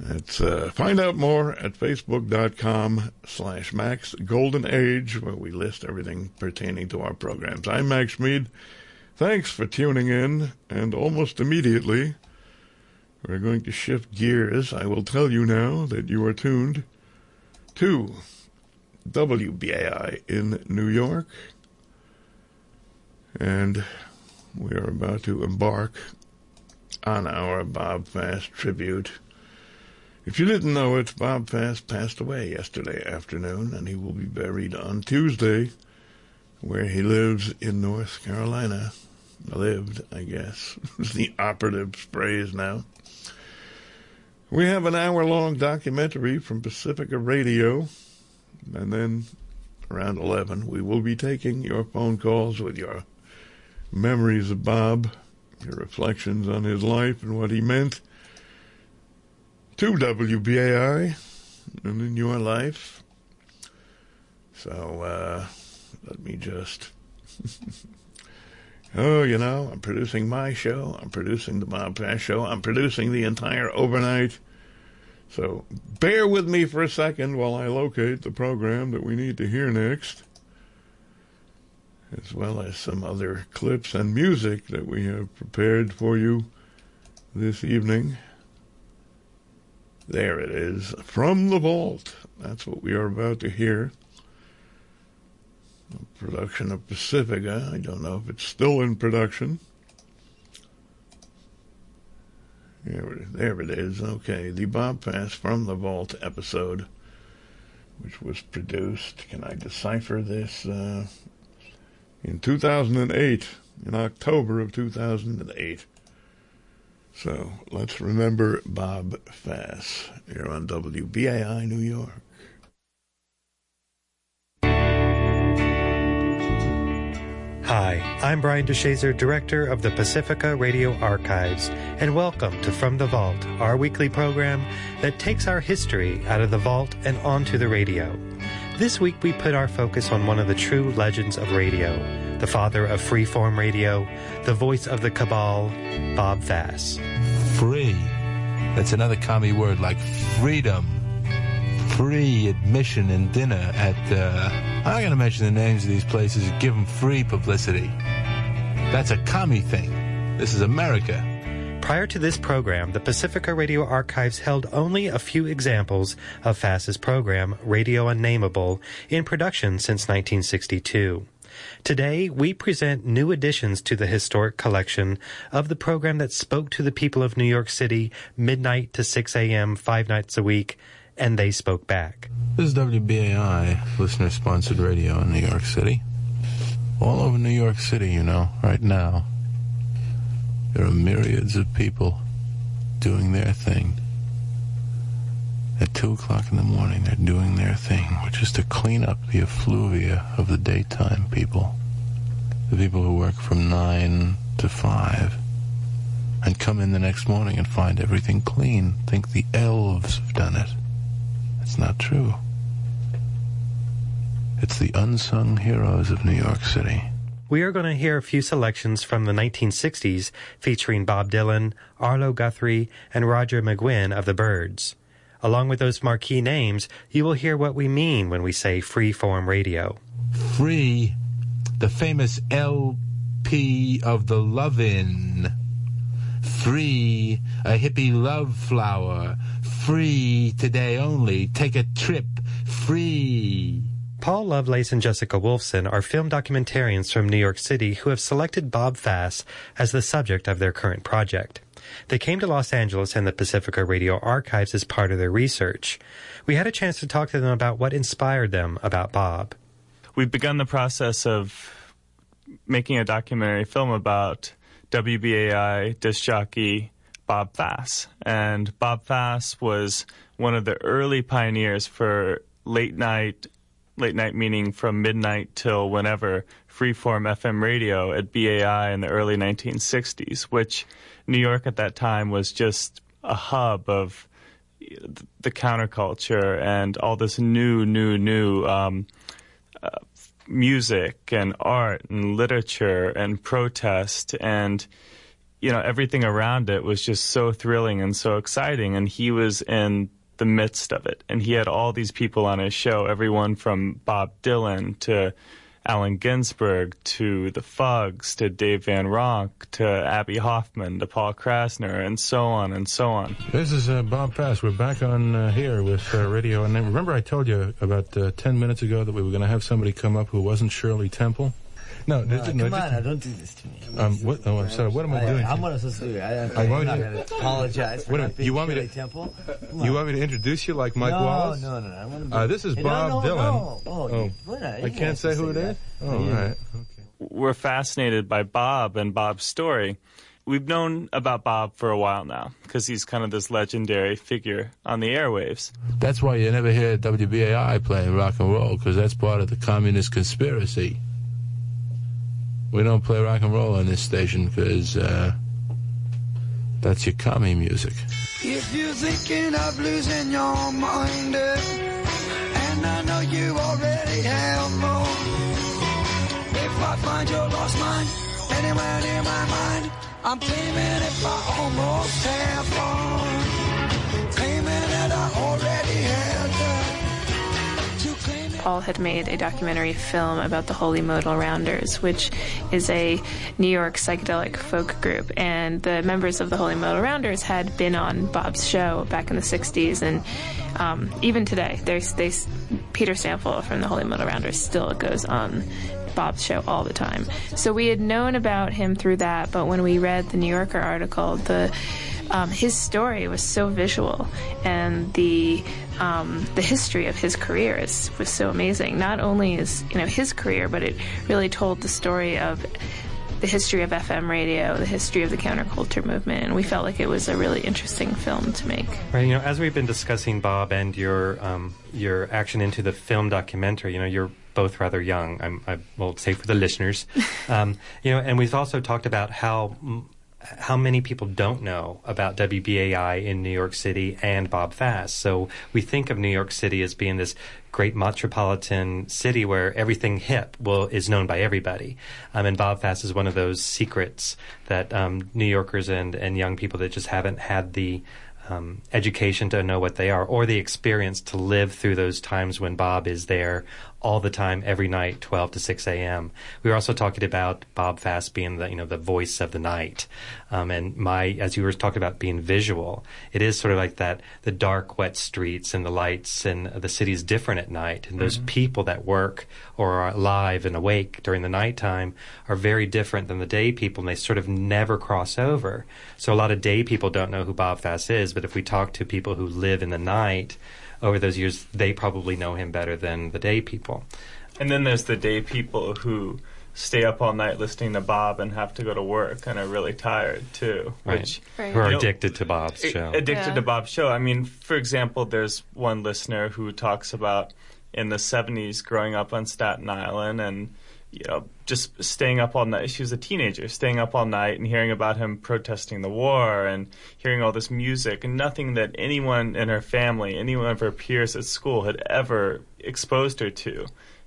Find out more at facebook.com/Max Golden Age, where we list everything pertaining to our programs. I'm Max Mead. Thanks for tuning in, and almost immediately we're going to shift gears. I will tell you now that you are tuned to WBAI in New York, and we are about to embark on our Bob Fast tribute. If you didn't know it, Bob Fast passed away yesterday afternoon, and he will be buried on Tuesday, where he lives in North Carolina. Lived, I guess, is the operative phrase now. We have an hour-long documentary from Pacifica Radio, and then around 11, we will be taking your phone calls with your memories of Bob, your reflections on his life and what he meant to WBAI and in your life. So, let me just... I'm producing my show, I'm producing the Bob Fast Show, I'm producing the entire overnight. So, bear with me for a second while I locate the program that we need to hear next, as well as some other clips and music that we have prepared for you this evening. There it is, From the Vault. That's what we are about to hear. A production of Pacifica. I don't know if it's still in production. There it is. Okay, the Bob Fast From the Vault episode, which was produced, can I decipher this, in 2008, in October of 2008. So, let's remember Bob Fast here on WBAI New York. Hi, I'm Brian DeShazer, Director of the Pacifica Radio Archives, and welcome to From the Vault, our weekly program that takes our history out of the vault and onto the radio. This week we put our focus on one of the true legends of radio, the father of freeform radio, the voice of the cabal, Bob Fast. Free. That's another commie word like freedom. Free admission and dinner at, I'm not going to mention the names of these places, give them free publicity. That's a commie thing. This is America. Prior to this program, the Pacifica Radio Archives held only a few examples of Fast's program, Radio Unnameable, in production since 1962. Today, we present new additions to the historic collection of the program that spoke to the people of New York City midnight to 6 a.m. 5 nights a week, and they spoke back. This is WBAI, listener-sponsored radio in New York City. All over New York City, right now, there are myriads of people doing their thing. At 2 o'clock in the morning, they're doing their thing, which is to clean up the effluvia of the daytime people. The people who work from 9 to 5 and come in the next morning and find everything clean, think the elves have done it. It's not true. It's the unsung heroes of New York City. We are going to hear a few selections from the 1960s featuring Bob Dylan, Arlo Guthrie, and Roger McGuinn of the Byrds. Along with those marquee names, you will hear what we mean when we say freeform radio. Free, the famous LP of the Love-In. Free, a hippie love flower. Free, today only, take a trip. Free. Paul Lovelace and Jessica Wolfson are film documentarians from New York City who have selected Bob Fast as the subject of their current project. They came to Los Angeles and the Pacifica Radio Archives as part of their research. We had a chance to talk to them about what inspired them about Bob. We've begun the process of making a documentary film about WBAI disc jockey Bob Fast. And Bob Fast was one of the early pioneers for late night meaning from midnight till whenever, freeform FM radio at BAI in the early 1960s, which New York at that time was just a hub of the counterculture and all this new music and art and literature and protest. And everything around it was just so thrilling and so exciting. And he was in the midst of it. And he had all these people on his show, everyone from Bob Dylan to Allen Ginsberg to the Fugs to Dave Van Ronk to Abby Hoffman to Paul Krasner and so on and so on. This is Bob Fass. We're back on here with Radio. And remember I told you about 10 minutes ago that we were going to have somebody come up who wasn't Shirley Temple? No, come on, don't do this to me. What? Oh, I'm sorry. What am I doing? I'm not supposed to do it. I'm not going to apologize for not being Shirley Temple. You want me to introduce you like Mike Wallace? No. This is Bob Dylan. No. I can't say who it is? Oh, all right. Okay. We're fascinated by Bob and Bob's story. We've known about Bob for a while now because he's kind of this legendary figure on the airwaves. That's why you never hear WBAI playing rock and roll, because that's part of the communist conspiracy. We don't play rock and roll on this station because that's your commie music. If you're thinking of losing your mind, and I know you already have more, if I find your lost mind anywhere near my mind, I'm claiming if I almost have fun, claiming that I already had that. Paul had made a documentary film about the Holy Modal Rounders, which is a New York psychedelic folk group. And the members of the Holy Modal Rounders had been on Bob's show back in the 60s. And even today, Peter Sample from the Holy Modal Rounders still goes on Bob's show all the time. So we had known about him through that, but when we read the New Yorker article, his story was so visual, and the history of his career was so amazing. Not only is his career, but it really told the story of the history of FM radio, the history of the counterculture movement, and we felt like it was a really interesting film to make. Right. As we've been discussing Bob and your action into the film documentary, you're both rather young. I will say for the listeners, and we've also talked about how many people don't know about WBAI in New York City and Bob Fass. So we think of New York City as being this great metropolitan city where everything hip is known by everybody. And Bob Fass is one of those secrets that New Yorkers and young people that just haven't had the education to know what they are, or the experience to live through those times when Bob is there all the time, every night, 12 to 6 a.m. We were also talking about Bob Fass being the voice of the night. And as you were talking about being visual, it is sort of like that, the dark, wet streets and the lights, and the city's different at night. And those people that work or are alive and awake during the nighttime are very different than the day people, and they sort of never cross over. So a lot of day people don't know who Bob Fass is, but if we talk to people who live in the night, over those years, they probably know him better than the day people. And then there's the day people who stay up all night listening to Bob and have to go to work and are really tired, too. Right. Who are addicted to Bob's show. Addicted to Bob's show. I mean, for example, there's one listener who talks about in the 70s growing up on Staten Island and just staying up all night. She was a teenager, staying up all night and hearing about him protesting the war and hearing all this music, and nothing that anyone in her family, any one of her peers at school had ever exposed her to.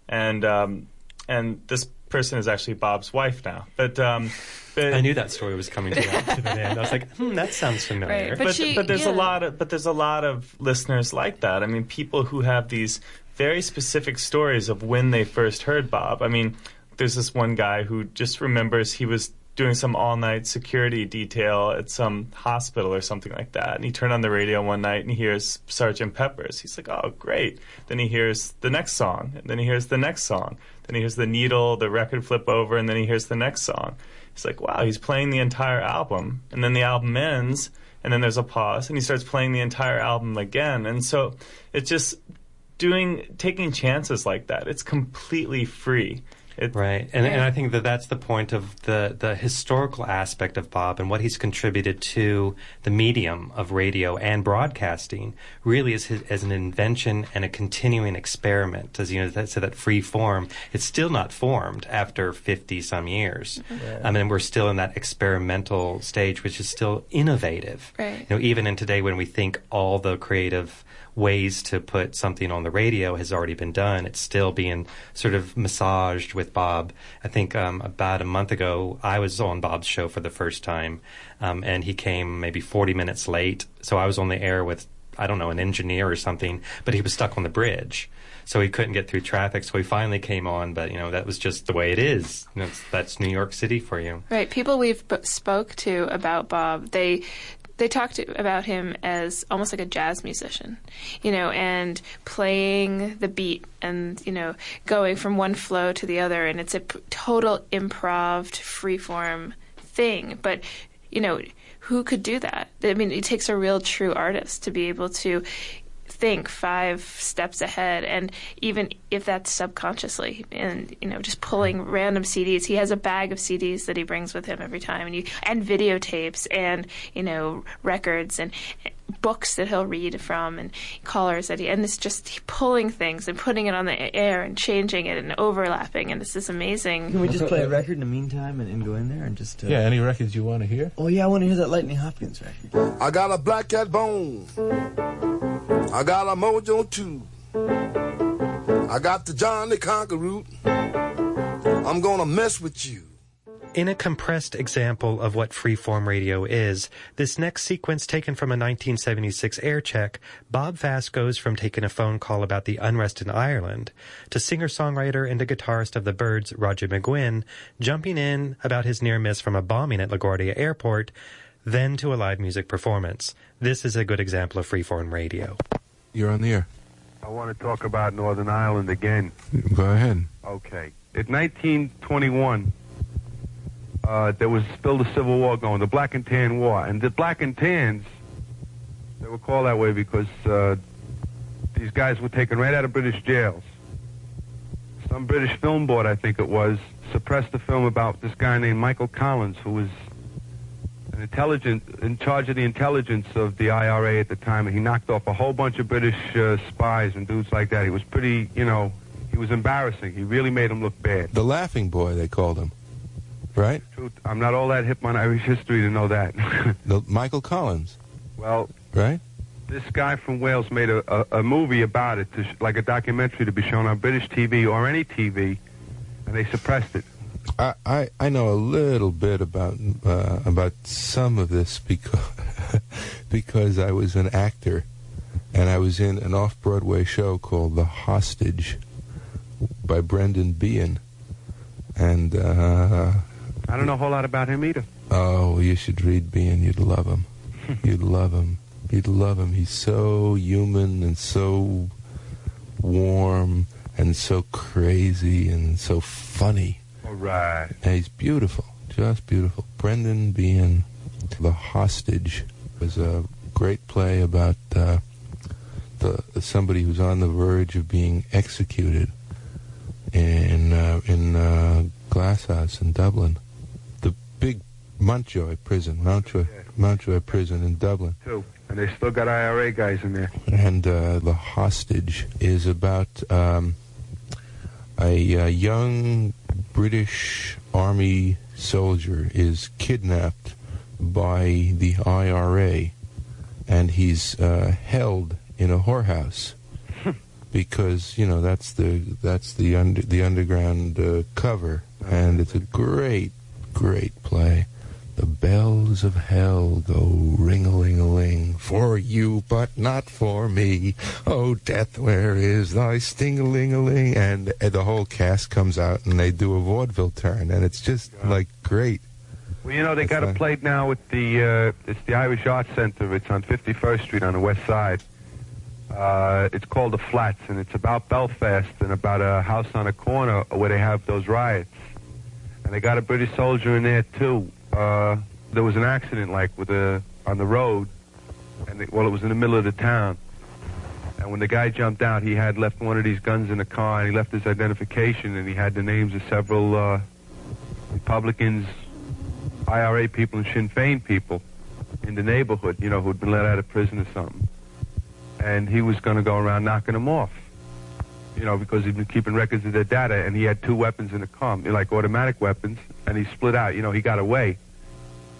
And this person is actually Bob's wife now. But I knew that story was coming to the end. I was like, that sounds familiar. Right. But there's a lot of listeners like that. I mean, people who have these very specific stories of when they first heard Bob. I mean, there's this one guy who just remembers he was doing some all-night security detail at some hospital or something like that, and he turned on the radio one night and he hears Sgt. Pepper's. He's like, oh, great. Then he hears the next song, and then he hears the next song. Then he hears the needle, the record flip over, and then he hears the next song. He's like, wow, he's playing the entire album. And then the album ends, and then there's a pause, and he starts playing the entire album again. And so it's just taking chances like that. It's completely free. Right. And I think that's the point of the historical aspect of Bob, and what he's contributed to the medium of radio and broadcasting really is as an invention and a continuing experiment. As that free form, it's still not formed after 50-some years. Yeah. I mean, we're still in that experimental stage, which is still innovative. Right. Even in today when we think all the creative ways to put something on the radio has already been done. It's still being sort of massaged with Bob. I think about a month ago, I was on Bob's show for the first time, and he came maybe 40 minutes late. So I was on the air with, I don't know, an engineer or something, but he was stuck on the bridge. So he couldn't get through traffic, so he finally came on, but, that was just the way it is. That's New York City for you. Right. People we've spoke to about Bob, they talked about him as almost like a jazz musician, and playing the beat and, going from one flow to the other, and it's a total improv, freeform thing. But, who could do that? I mean, it takes a real true artist to be able to think 5 steps ahead, and even if that's subconsciously, and just pulling random CDs. He has a bag of CDs that he brings with him every time, and videotapes, and records, and books that he'll read from, and callers and it's just pulling things and putting it on the air and changing it and overlapping, and this is amazing. Can we just play a record in the meantime and go in there and just... Yeah, any records you want to hear? Oh, yeah, I want to hear that Lightning Hopkins record. I got a Black Cat Bone. I got a Mojo too. I got the Johnny Conquer root. I'm gonna mess with you. In a compressed example of what freeform radio is, this next sequence taken from a 1976 air check, Bob Fass goes from taking a phone call about the unrest in Ireland to singer-songwriter and a guitarist of the Byrds, Roger McGuinn, jumping in about his near miss from a bombing at LaGuardia Airport, then to a live music performance. This is a good example of freeform radio. You're on the air. I want to talk about Northern Ireland again. Go ahead. Okay. In 1921, there was still the Civil War going, the Black and Tan War. And the Black and Tans, they were called that way because these guys were taken right out of British jails. Some British film board, I think it was, suppressed the film about this guy named Michael Collins, who was in charge of the intelligence of the IRA at the time, and he knocked off a whole bunch of British spies and dudes like that. He was pretty, he was embarrassing. He really made him look bad. The Laughing Boy, they called him. Right? Truth, I'm not all that hip on Irish history to know that. Michael Collins. Well, right? This guy from Wales made a movie about it, like a documentary to be shown on British TV or any TV, and they suppressed it. I know a little bit about some of this because I was an actor, and I was in an off-Broadway show called The Hostage by Brendan Behan, and I don't know a whole lot about him either. Oh, you should read Behan. You'd love him. You'd love him. You'd love him. He's so human and so warm and so crazy and so funny. All right. And he's beautiful, just beautiful. Brendan Behan, The Hostage, was a great play about somebody who's on the verge of being executed in Glasshouse in Dublin. The big Mountjoy prison, Mountjoy prison in Dublin. Too. And they still got IRA guys in there. And The Hostage is about a young British Army soldier is kidnapped by the IRA, and he's held in a whorehouse because that's the underground cover, and it's a great play. The bells of hell go ring-a-ling-a-ling, for you but not for me. Oh, death, where is thy sting-a-ling-a-ling? And the whole cast comes out and they do a vaudeville turn, and it's just like great. Well, they got it played now at it's the Irish Arts Center. It's on 51st Street on the west side. It's called The Flats, and it's about Belfast and about a house on a corner where they have those riots. And they got a British soldier in there too. There was an accident, on the road, and it was in the middle of the town. And when the guy jumped out, he had left one of these guns in the car, and he left his identification, and he had the names of several Republicans, IRA people, and Sinn Féin people in the neighborhood, who'd been let out of prison or something. And he was going to go around knocking them off, because he'd been keeping records of their data, and he had 2 weapons in the car, like automatic weapons, and he split out. He got away.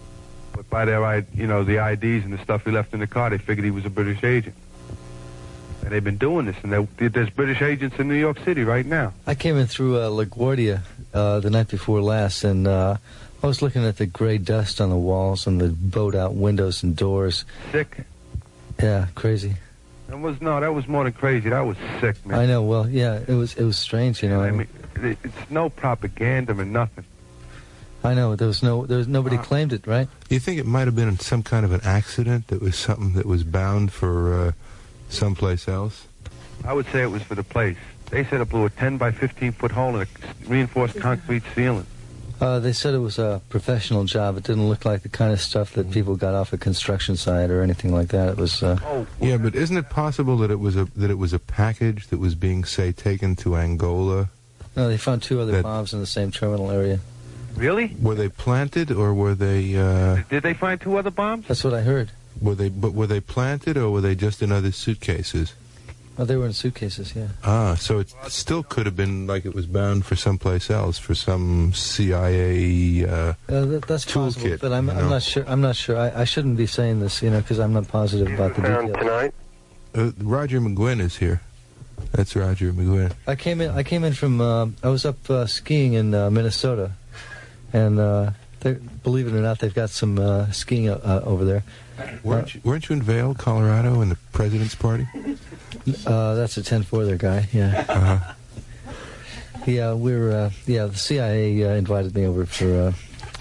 But by their, the IDs and the stuff he left in the car, they figured he was a British agent. And they've been doing this, and there's British agents in New York City right now. I came in through LaGuardia the night before last, and I was looking at the gray dust on the walls and the bowed-out windows and doors. Sick. Yeah, crazy. That was more than crazy. That was sick, man. I know. Well, yeah, it was strange, you know. I mean, it's no propaganda or nothing. I know. There was nobody claimed it, right? You think it might have been some kind of an accident that was something that was bound for someplace else? I would say it was for the place. They said it blew a 10 by 15 foot hole in a reinforced concrete ceiling. They said it was a professional job. It didn't look like the kind of stuff that people got off a construction site or anything like that. It was. Yeah, but isn't it possible that it was a package that was being, say, taken to Angola? No, they found 2 other bombs in the same terminal area. Really? Were they planted or were they? Did they find 2 other bombs? That's what I heard. Were they planted or were they just in other suitcases? Oh, they were in suitcases, yeah. Ah, so it still could have been like it was bound for someplace else, for some CIA that's toolkit. Possible, but I'm not sure. I'm not sure. I shouldn't be saying this, because I'm not positive about the details. Tonight? Roger McGuinn is here. That's Roger McGuinn. I came in from. I was up skiing in Minnesota, and believe it or not, they've got some skiing over there. Weren't you in Vail, Colorado, in the President's Party? That's a 10-4 there, guy. Yeah. Uh-huh. Yeah, the CIA invited me over for,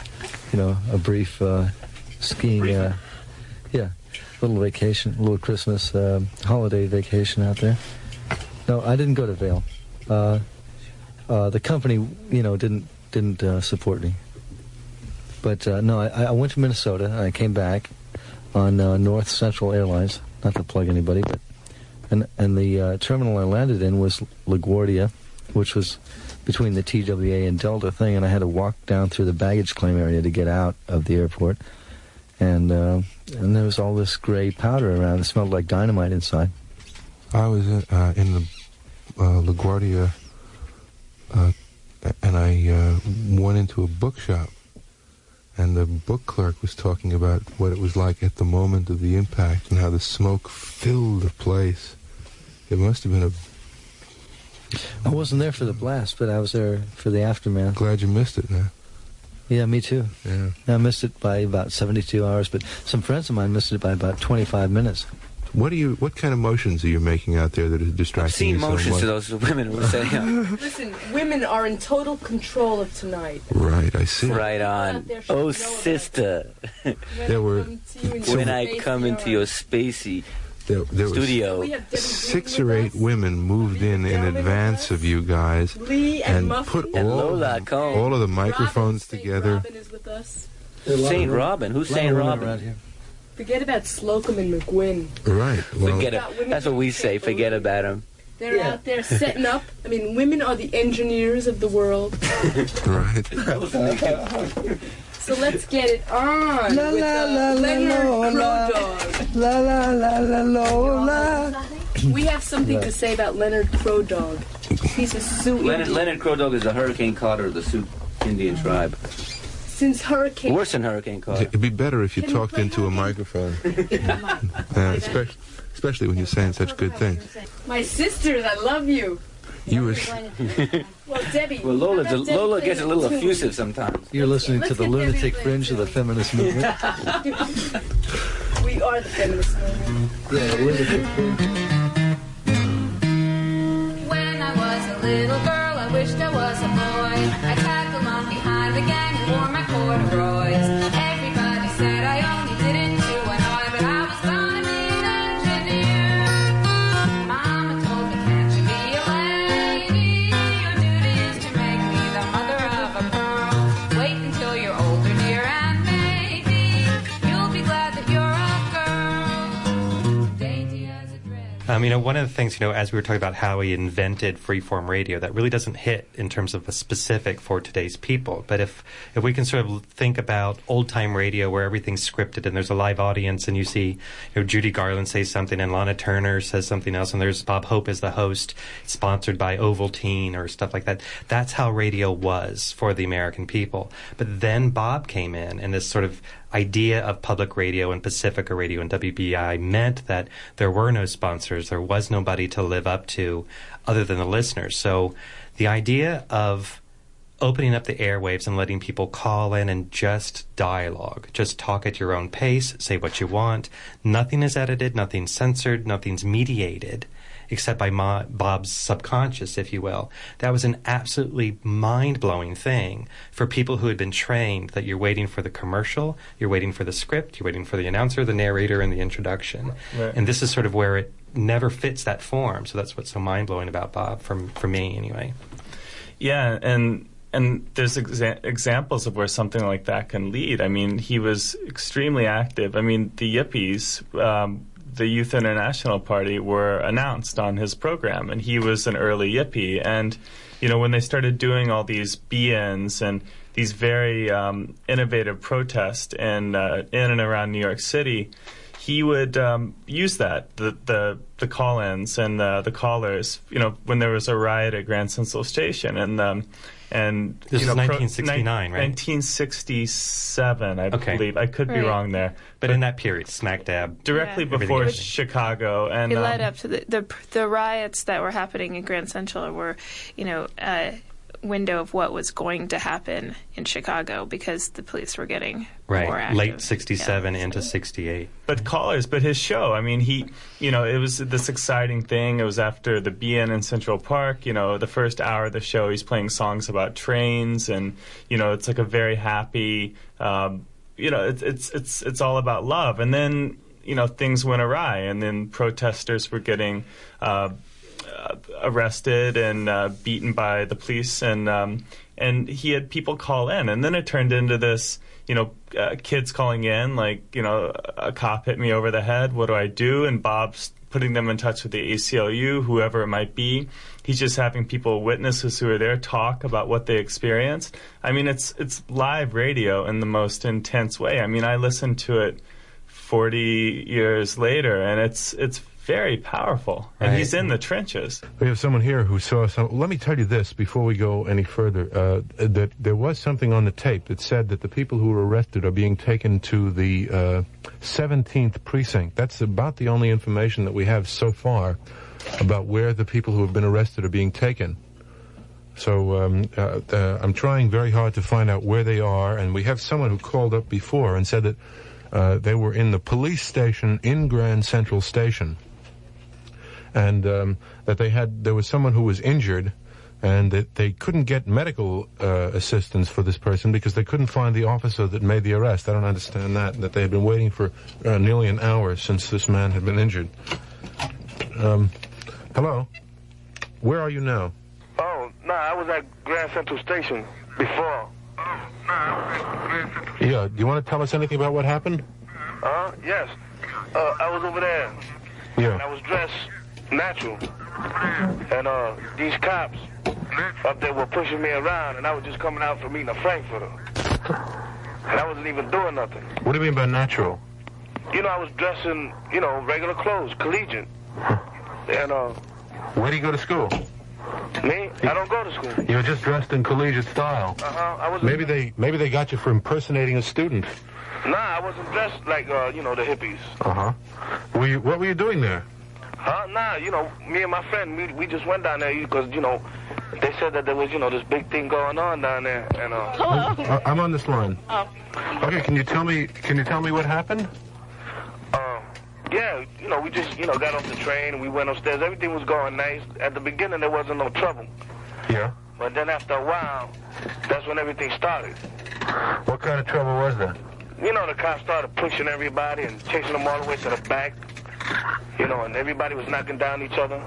a brief skiing, little vacation, little Christmas holiday vacation out there. No, I didn't go to Vail. The company, didn't support me. But no, I went to Minnesota and I came back on North Central Airlines. Not to plug anybody, but and the terminal I landed in was LaGuardia, which was between the TWA and Delta thing, and I had to walk down through the baggage claim area to get out of the airport. And there was all this gray powder around. It smelled like dynamite inside. I was in the LaGuardia, and I went into a bookshop, and the book clerk was talking about what it was like at the moment of the impact and how the smoke filled the place. It must have been I wasn't there for the blast, but I was there for the aftermath. Glad you missed it now. Yeah, me too. Yeah. I missed it by about 72 hours, but some friends of mine missed it by about 25 minutes. What kind of motions are you making out there that is distracting you so much? Obscene motions to those women who say, Listen, women are in total control of tonight. Right, I see. Right on. Oh, sister. There were... When I come into your spacey there studio. 6 or 8 women moved in advance of you guys and put all of the microphones together. St. Robin? Who's St. Robin? Forget about Slocum and McGuinn. Right. Well, that's what we say. Forget about them. They're out there setting up. I mean, women are the engineers of the world. Right. So let's get it on with Leonard Crow Dog. La la la la la. We have something to say about Leonard Crow Dog. He's a Sioux Indian. Leonard Crow Dog is the Hurricane Carter of the Sioux Indian tribe. Since Hurricane... Worse than Hurricane Carter. It'd be better if you talked into a microphone. Especially when you're saying such good things. My sisters, I love you. You were... Well, Debbie... Well, Lola gets a little effusive sometimes. You're listening to the lunatic fringe of the feminist movement. We are the feminist movement. Yeah, the lunatic fringe. When I was a little girl, I wished I was a boy. I tagged along behind the gang and wore my corduroys. Everybody said I only did it to annoy, but I was gonna be an engineer. Mama told me, can't you be a lady? Your duty is to make me the mother of a pearl. Wait until you're older, dear, and maybe you'll be glad that you're a girl. Dainty as a dress. One of the things, as we were talking about how he invented freeform radio, that really doesn't hit in terms of a specific for today's people. But if we can sort of think about old-time radio where everything's scripted and there's a live audience and you see Judy Garland say something and Lana Turner says something else and there's Bob Hope as the host, sponsored by Ovaltine or stuff like that. That's how radio was for the American people. But then Bob came in and this sort of idea of public radio and Pacifica Radio and WBI meant that there were no sponsors, there was nobody to live up to other than the listeners. So the idea of opening up the airwaves and letting people call in and just dialogue, just talk at your own pace, say what you want, nothing is edited, nothing's censored, nothing's mediated, except by Bob's subconscious, if you will. That was an absolutely mind-blowing thing for people who had been trained that you're waiting for the commercial, you're waiting for the script, you're waiting for the announcer, the narrator, and the introduction. Right. And this is sort of where it never fits that form. So that's what's so mind-blowing about Bob, for me anyway. Yeah, and there's examples of where something like that can lead. I mean, he was extremely active. I mean, the Yippies, the Youth International Party, were announced on his program, and he was an early Yippie. And, you know, when they started doing all these be-ins and these very innovative protests in and around New York City, he would use that, the call-ins and the callers, you know, when there was a riot at Grand Central Station. And this is 1969, right? 1967, I believe. I could be wrong there. But in that period, smack dab. Directly before Chicago. And it led up to the riots that were happening in Grand Central were, you know, a window of what was going to happen in Chicago because the police were getting more active. Late 67 into 68. But his show, I mean, it was this exciting thing. It was after the BN in Central Park. You know, the first hour of the show, he's playing songs about trains, and, you know, it's like a very happy, you know, it's all about love. And then, you know, things went awry, and then protesters were getting arrested and beaten by the police, and he had people call in, and then it turned into this, you know, kids calling in like, you know, a cop hit me over the head, what do I do? And Bob's putting them in touch with the ACLU, whoever it might be. He's just having people, witnesses who are there, talk about what they experienced. I mean, it's live radio in the most intense way. I mean, I listened to it 40 years later, and it's very powerful, and right. He's in the trenches. We have someone here who saw some. Let me tell you this before we go any further, that there was something on the tape that said that the people who were arrested are being taken to the 17th precinct. That's about the only information that we have so far about where the people who have been arrested are being taken. So I'm trying very hard to find out where they are, and we have someone who called up before and said that they were in the police station in Grand Central Station. And that there was someone who was injured, and that they couldn't get medical assistance for this person because they couldn't find the officer that made the arrest. I don't understand that they had been waiting for nearly an hour since this man had been injured. Hello? Where are you now? Oh, no, I was at Grand Central Station before. Yeah, do you want to tell us anything about what happened? Yes. I was over there. Yeah. And I was dressed natural. And these cops up there were pushing me around, and I was just coming out from eating a Frankfurter. And I wasn't even doing nothing. What do you mean by natural? You know, I was dressed in, you know, regular clothes, collegiate. And where do you go to school? Me? I don't go to school. You're just dressed in collegiate style. I was. Maybe they got you for impersonating a student. Nah, I wasn't dressed like you know, the hippies. What were you doing there? Nah, you know, me and my friend, we just went down there because, you know, they said that there was, you know, this big thing going on down there. And Hello? I'm on this line. Okay, can you tell me what happened? Yeah, you know, we just, you know, got off the train and we went upstairs. Everything was going nice. At the beginning, there wasn't no trouble. Yeah. But then after a while, that's when everything started. What kind of trouble was that? You know, the cops started pushing everybody and chasing them all the way to the back. You know, and everybody was knocking down each other.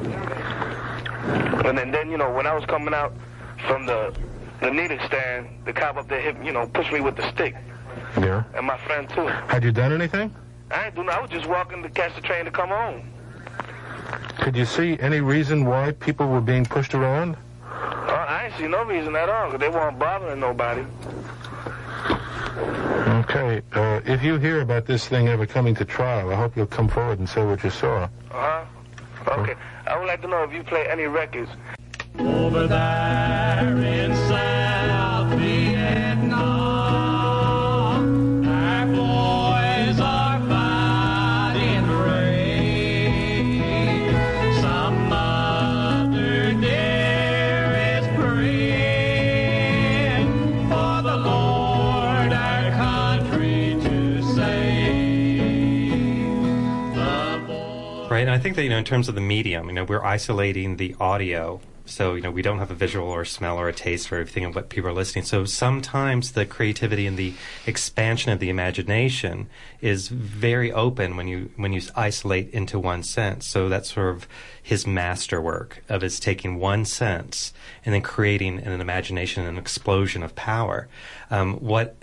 And then you know, when I was coming out from the needle stand, the cop up there hit, you know, pushed me with the stick. Yeah. And my friend, too. Had you done anything? I ain't doing nothing. I was just walking to catch the train to come home. Could you see any reason why people were being pushed around? I ain't see no reason at all, because they weren't bothering nobody. Okay. If you hear about this thing ever coming to trial, I hope you'll come forward and say what you saw. Okay. I would like to know if you play any records. Over there in South Vietnam, Right, and I think that, in terms of the medium, we're isolating the audio. So, we don't have a visual or a smell or a taste for everything of what people are listening. So sometimes the creativity and the expansion of the imagination is very open when you isolate into one sense. So that's sort of his masterwork of his taking one sense and then creating an imagination, an explosion of power. When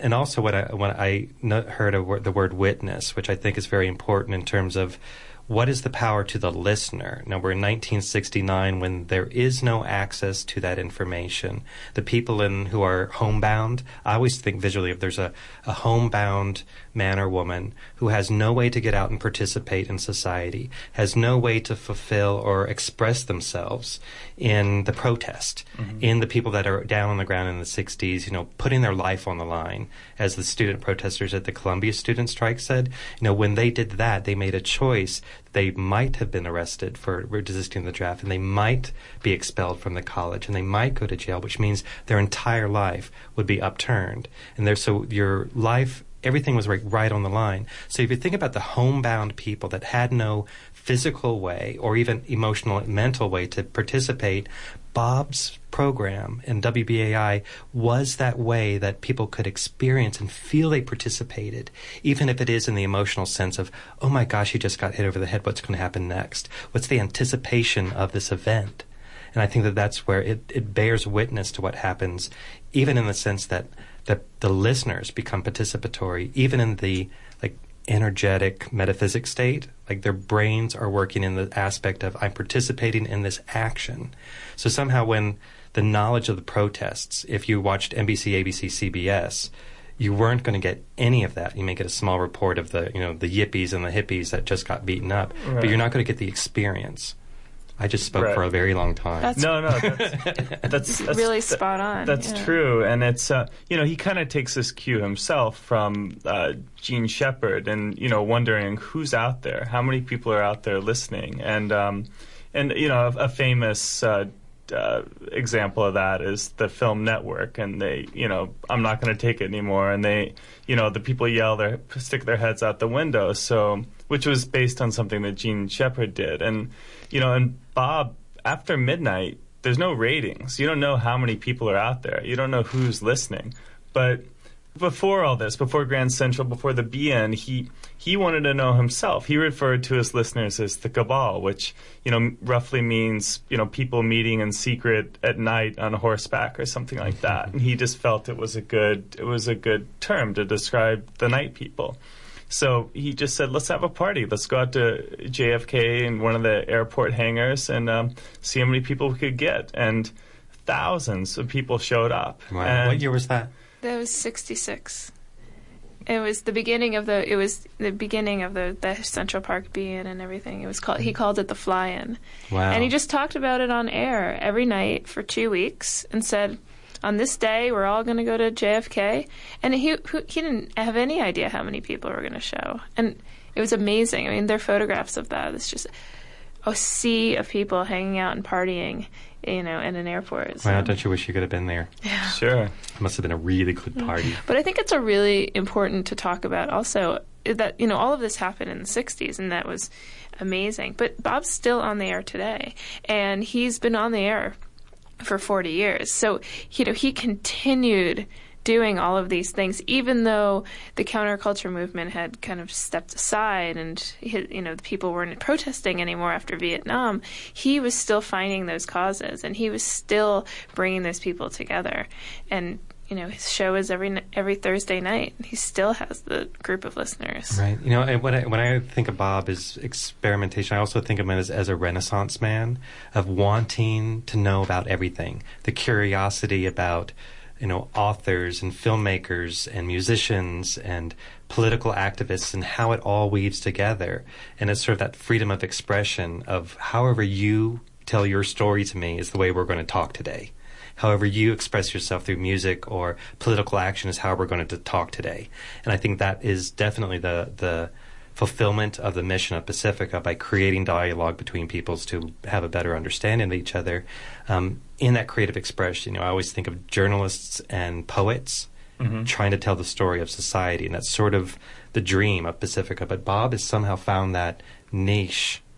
I heard the word witness, which I think is very important in terms of what is the power to the listener? Now, we're in 1969 when there is no access to that information. The people who are homebound, I always think visually if there's a homebound man or woman who has no way to get out and participate in society, has no way to fulfill or express themselves in the protest, in the people that are down on the ground in the 60s, putting their life on the line. As the student protesters at the Columbia student strike said, when they did that, they made a choice. They might have been arrested for resisting the draft, and they might be expelled from the college, and they might go to jail, which means their entire life would be upturned. And so your life, everything was right on the line. So if you think about the homebound people that had no physical way or even emotional, mental way to participate, Bob's program and WBAI was that way that people could experience and feel they participated, even if it is in the emotional sense of, oh my gosh, you just got hit over the head, what's going to happen next? What's the anticipation of this event? And I think that that's where it bears witness to what happens, even in the sense that the listeners become participatory, even in the energetic metaphysic state, like their brains are working in the aspect of I'm participating in this action. So somehow when the knowledge of the protests, if you watched NBC, ABC, CBS, you weren't going to get any of that. You may get a small report of the yippies and the hippies that just got beaten up, but you're not going to get the experience. I just spoke for a very long time. That's really spot on. That's true, and it's he kind of takes this cue himself from Gene Shepard, and wondering who's out there, how many people are out there listening, and a famous example of that is the Film Network, and they I'm not going to take it anymore, and they the people stick their heads out the window, so which was based on something that Gene Shepard did, and Bob, after midnight, there's no ratings. You don't know how many people are out there. You don't know who's listening. But before all this, before Grand Central, before the BN, he wanted to know himself. He referred to his listeners as the cabal, which, roughly means, people meeting in secret at night on horseback or something like that. And he just felt it was a good term to describe the night people. So he just said, let's have a party. Let's go out to JFK in one of the airport hangars and see how many people we could get. And thousands of people showed up. Wow. And what year was that? That was 1966. It was the beginning of the Central Park BN and everything. He called it the Fly-In. Wow. And he just talked about it on air every night for 2 weeks and said, on this day, we're all going to go to JFK. And he didn't have any idea how many people were going to show. And it was amazing. I mean, there are photographs of that. It's just a sea of people hanging out and partying, in an airport. So. Wow, don't you wish you could have been there? Yeah. Sure. It must have been a really good party. But I think it's a really important to talk about also that, all of this happened in the 60s, and that was amazing. But Bob's still on the air today, and he's been on the air for 40 years. So, he continued doing all of these things, even though the counterculture movement had kind of stepped aside and, the people weren't protesting anymore after Vietnam. He was still finding those causes, and he was still bringing those people together. And, his show is every Thursday night. He still has the group of listeners. Right. And when I think of Bob as experimentation, I also think of him as a Renaissance man of wanting to know about everything. The curiosity about, authors and filmmakers and musicians and political activists and how it all weaves together. And it's sort of that freedom of expression of however you tell your story to me is the way we're going to talk today. However you express yourself through music or political action is how we're going to talk today. And I think that is definitely the fulfillment of the mission of Pacifica by creating dialogue between peoples to have a better understanding of each other. In that creative expression, I always think of journalists and poets trying to tell the story of society, and that's sort of the dream of Pacifica. But Bob has somehow found that niche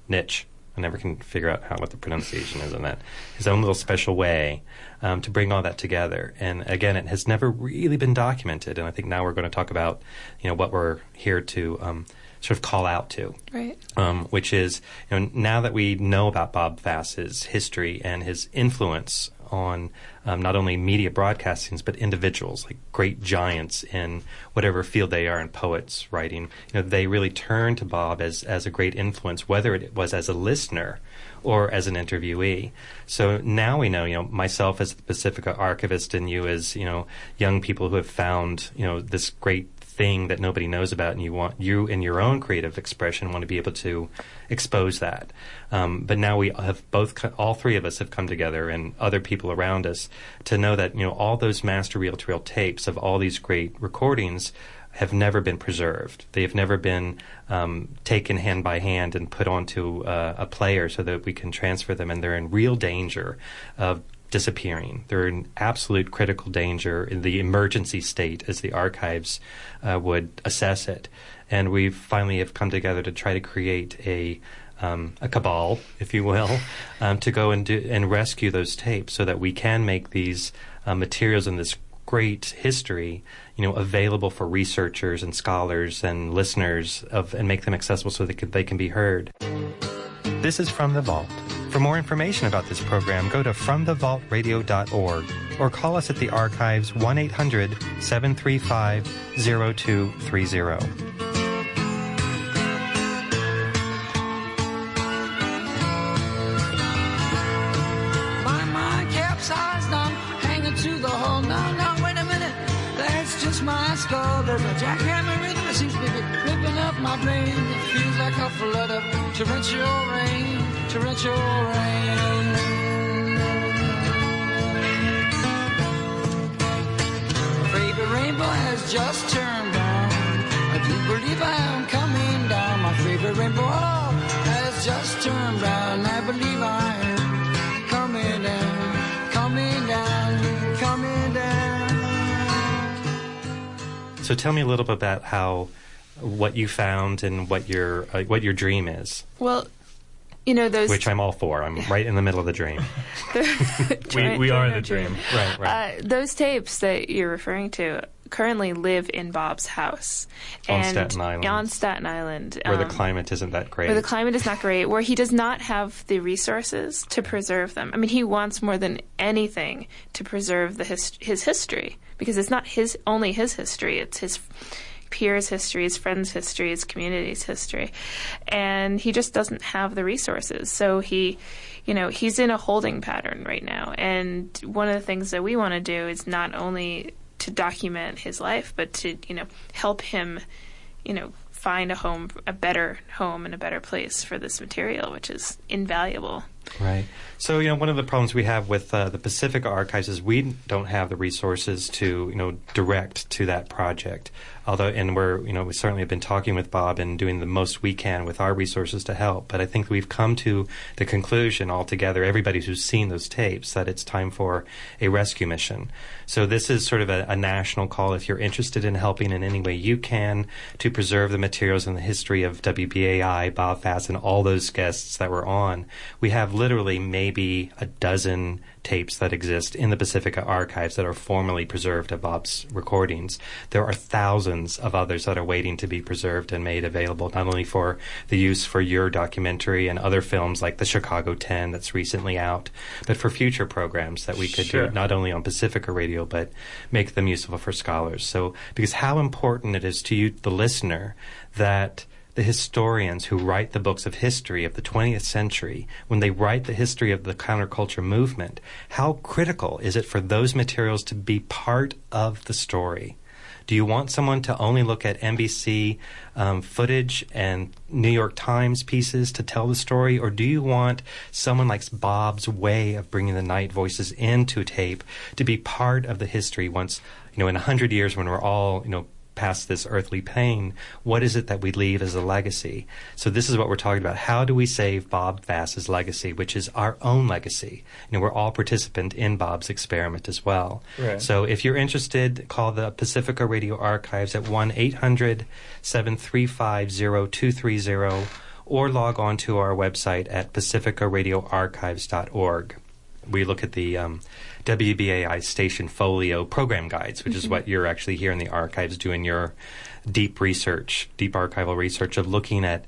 niche. I never can figure out what the pronunciation is on that. His own little special way to bring all that together. And again, it has never really been documented. And I think now we're going to talk about, what we're here to sort of call out to. Right. Which is, now that we know about Bob Fass's history and his influence on not only media broadcastings, but individuals, like great giants in whatever field they are, in poets, writing. They really turn to Bob as a great influence, whether it was as a listener or as an interviewee. So now we know, myself as the Pacifica archivist and you as, young people who have found, this great thing that nobody knows about, and you in your own creative expression want to be able to expose that. But now we have all three of us have come together, and other people around us, to know that all those master reel-to-reel tapes of all these great recordings have never been preserved. They have never been taken hand by hand and put onto a player so that we can transfer them, and they're in real danger of disappearing. They're in absolute critical danger in the emergency state, as the archives would assess it. And we finally have come together to try to create a cabal, if you will, to go and rescue those tapes so that we can make these materials in this great history, available for researchers and scholars and listeners and make them accessible so they can be heard. This is From the Vault. For more information about this program, go to fromthevaultradio.org or call us at the archives 1-800-735-0230. My mind capsized, I'm hanging to the hull. No, wait a minute, that's just my skull. There's a jackhammer rhythm that seems to be ripping up my brain. It feels like a flood of torrential rain. Torrential rain. My favorite rainbow has just turned brown. I do believe I am coming down. My favorite rainbow has just turned brown. I believe I am coming down, coming down, coming down. So tell me a little bit about what you found and what your dream is. Well, those... Which I'm all for. I'm right in the middle of the dream. we are the dream. Right. Those tapes that you're referring to currently live in Bob's house. On Staten Island. On Staten Island. Where the climate isn't that great. Where the climate is not great. Where he does not have the resources to preserve them. I mean, he wants more than anything to preserve his history. Because it's not only his history. It's his peers' history, his friends' history, his community's history. And he just doesn't have the resources. So he's in a holding pattern right now. And one of the things that we want to do is not only to document his life, but to, help him, find a better home and a better place for this material, which is invaluable. Right. So, one of the problems we have with the Pacifica Archives is we don't have the resources to, direct to that project. And we certainly have been talking with Bob and doing the most we can with our resources to help. But I think we've come to the conclusion altogether, everybody who's seen those tapes, that it's time for a rescue mission. So this is sort of a national call. If you're interested in helping in any way you can to preserve the materials and the history of WBAI, Bob Fass, and all those guests that were on, we have literally maybe a dozen tapes that exist in the Pacifica Archives that are formally preserved of Bob's recordings. There are thousands of others that are waiting to be preserved and made available, not only for the use for your documentary and other films like the Chicago 10 that's recently out, but for future programs that we could do not only on Pacifica Radio, but make them useful for scholars. So, because how important it is to you, the listener, that the historians who write the books of history of the 20th century, when they write the history of the counterculture movement, how critical is it for those materials to be part of the story? Do you want someone to only look at NBC footage and New York Times pieces to tell the story, or do you want someone like Bob's way of bringing the night voices into tape to be part of the history once, in 100 years when we're all, past this earthly pain, what is it that we leave as a legacy? So this is what we're talking about. How do we save Bob Fass's legacy, which is our own legacy? We're all participant in Bob's experiment as well. Right. So if you're interested, call the Pacifica Radio Archives at 1-800-735-0230, or log on to our website at pacificaradioarchives.org. We look at the WBAI station folio program guides, which is what you're actually here in the archives doing your deep archival research of looking at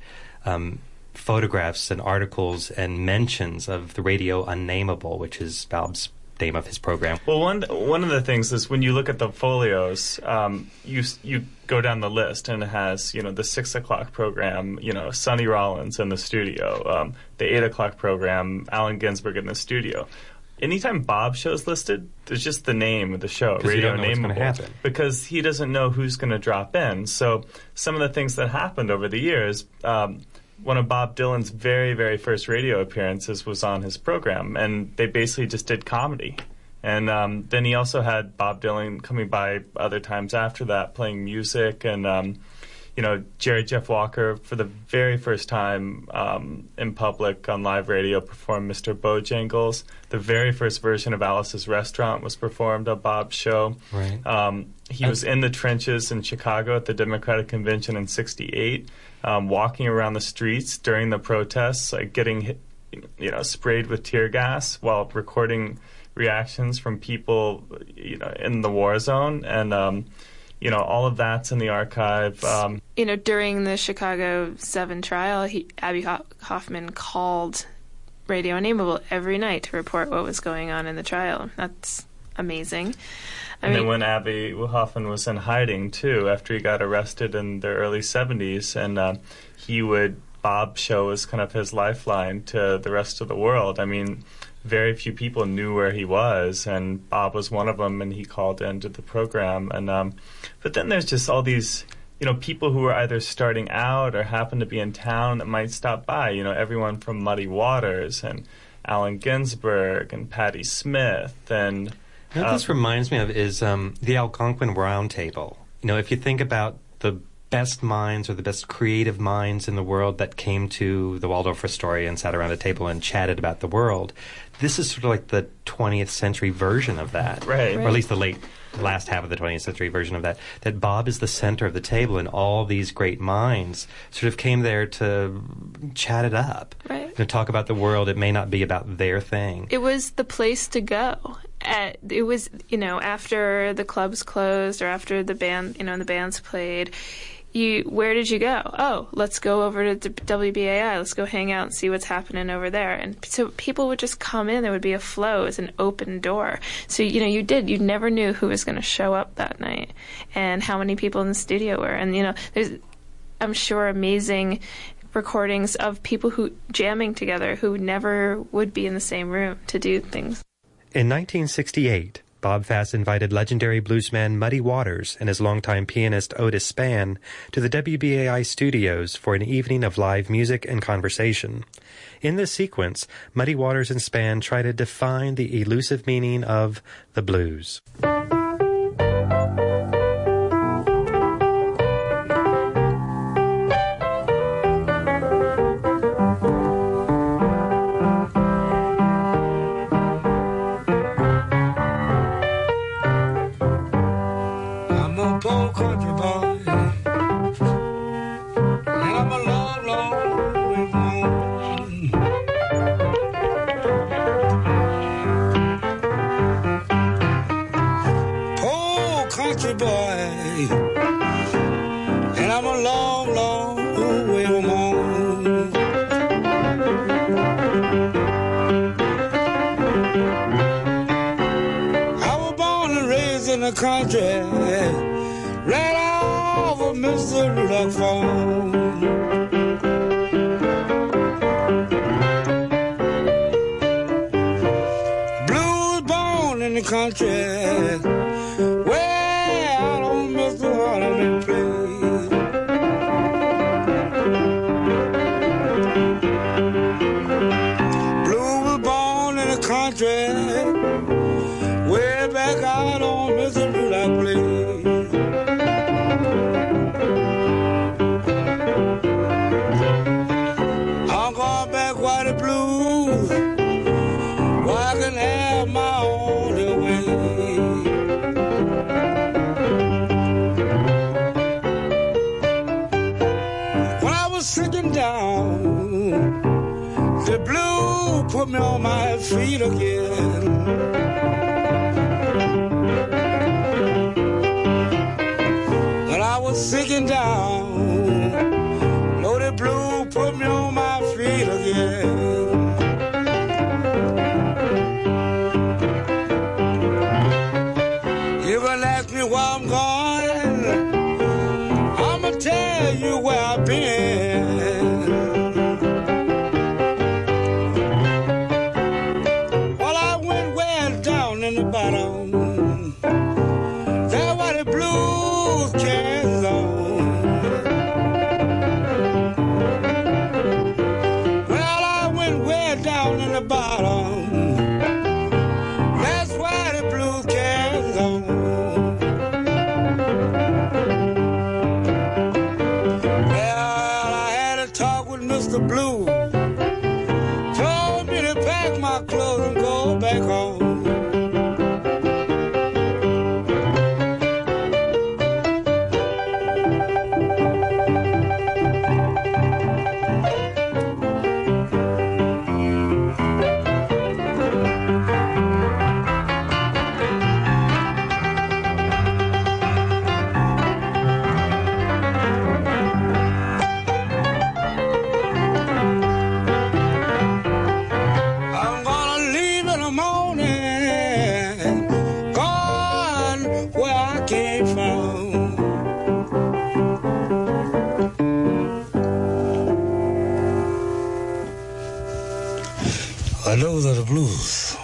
photographs and articles and mentions of the radio Unnameable, which is Bob's name of his program. Well, one of the things is when you look at the folios, you go down the list and it has, the 6 o'clock program, Sonny Rollins in the studio, the 8 o'clock program, Allen Ginsberg in the studio. Anytime Bob show's listed, there's just the name of the show, Radio Unnameable, because he doesn't know who's going to drop in. So some of the things that happened over the years, one of Bob Dylan's very, very first radio appearances was on his program, and they basically just did comedy. And then he also had Bob Dylan coming by other times after that, playing music, and Jerry Jeff Walker, for the very first time in public on live radio, performed Mr. Bojangles. The very first version of Alice's Restaurant was performed on Bob's show. Right. He was in the trenches in Chicago at the Democratic Convention in '68, walking around the streets during the protests, getting sprayed with tear gas while recording reactions from people in the war zone. And all of that's in the archive. During the Chicago 7 trial, Abby Hoffman called Radio Unnameable every night to report what was going on in the trial. That's amazing. Then when Abby Hoffman was in hiding, too, after he got arrested in the early 70s, and Bob's show was kind of his lifeline to the rest of the world. I mean, very few people knew where he was, and Bob was one of them, and he called into the program. And but then there's just all these, people who are either starting out or happen to be in town that might stop by. Everyone from Muddy Waters and Allen Ginsberg and Patti Smith. And what this reminds me of is the Algonquin Round Table. If you think about the best minds or the best creative minds in the world that came to the Waldorf Astoria and sat around a table and chatted about the world, this is sort of like the 20th century version of that. Right. Or at least the last half of the 20th century version of that Bob is the center of the table, and all these great minds sort of came there to chat it up. Right. To talk about the world. It may not be about their thing. It was the place to go. It was, after the clubs closed or after the bands played, where did you go? Oh, let's go over to WBAI. Let's go hang out and see what's happening over there. And so people would just come in. There would be a flow. It was an open door. So, you never knew who was going to show up that night and how many people in the studio were. And, there's, I'm sure, amazing recordings of people who jamming together who never would be in the same room to do things. In 1968, Bob Fass invited legendary bluesman Muddy Waters and his longtime pianist Otis Spann to the WBAI studios for an evening of live music and conversation. In this sequence, Muddy Waters and Spann try to define the elusive meaning of the blues. Country, right off of Mr. Rudolph phone. Blues born in the country, way out on Mr. Harlem Place. Blues was born in the country, way back out on Mr. I'm going back where the blues, where I can have my own way. When I was sitting down The blue put me on my feet again. When I was sinking down, Lord, the blue put me on my feet again. You gonna ask me where I'm going? I'ma tell you where I've been. Well, I went way down in the bottom. That's where the blues carries on. Well, I went way down in the bottom. That's where the blues carries on. Mr. Blue told me to pack my clothes and go back home. Those are the blues.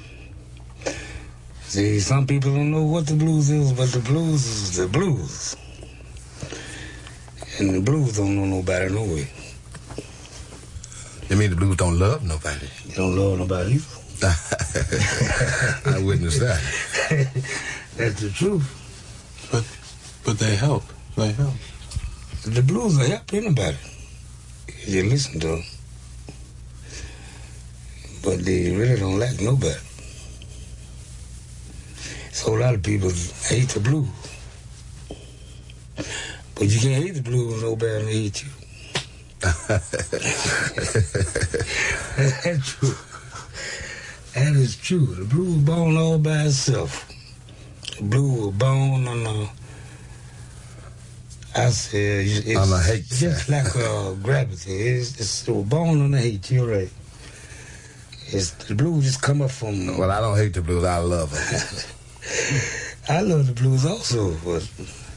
See, some people don't know what the blues is, but the blues is the blues. And the blues don't know nobody no way. You mean the blues don't love nobody? They don't love nobody either. I witnessed that. That's the truth. But they help. They help. The blues will help anybody if you listen to them. But they really don't like nobody. So a lot of people hate the blues. But you can't hate the blues, nobody will hate you. That's true. That is true. The blues was born all by itself. The blues was born on I said, it's on a hate. Just like gravity. It was born on the hate, you're right. The blues just come up from... Well, I don't hate the blues. I love them. I love the blues also, but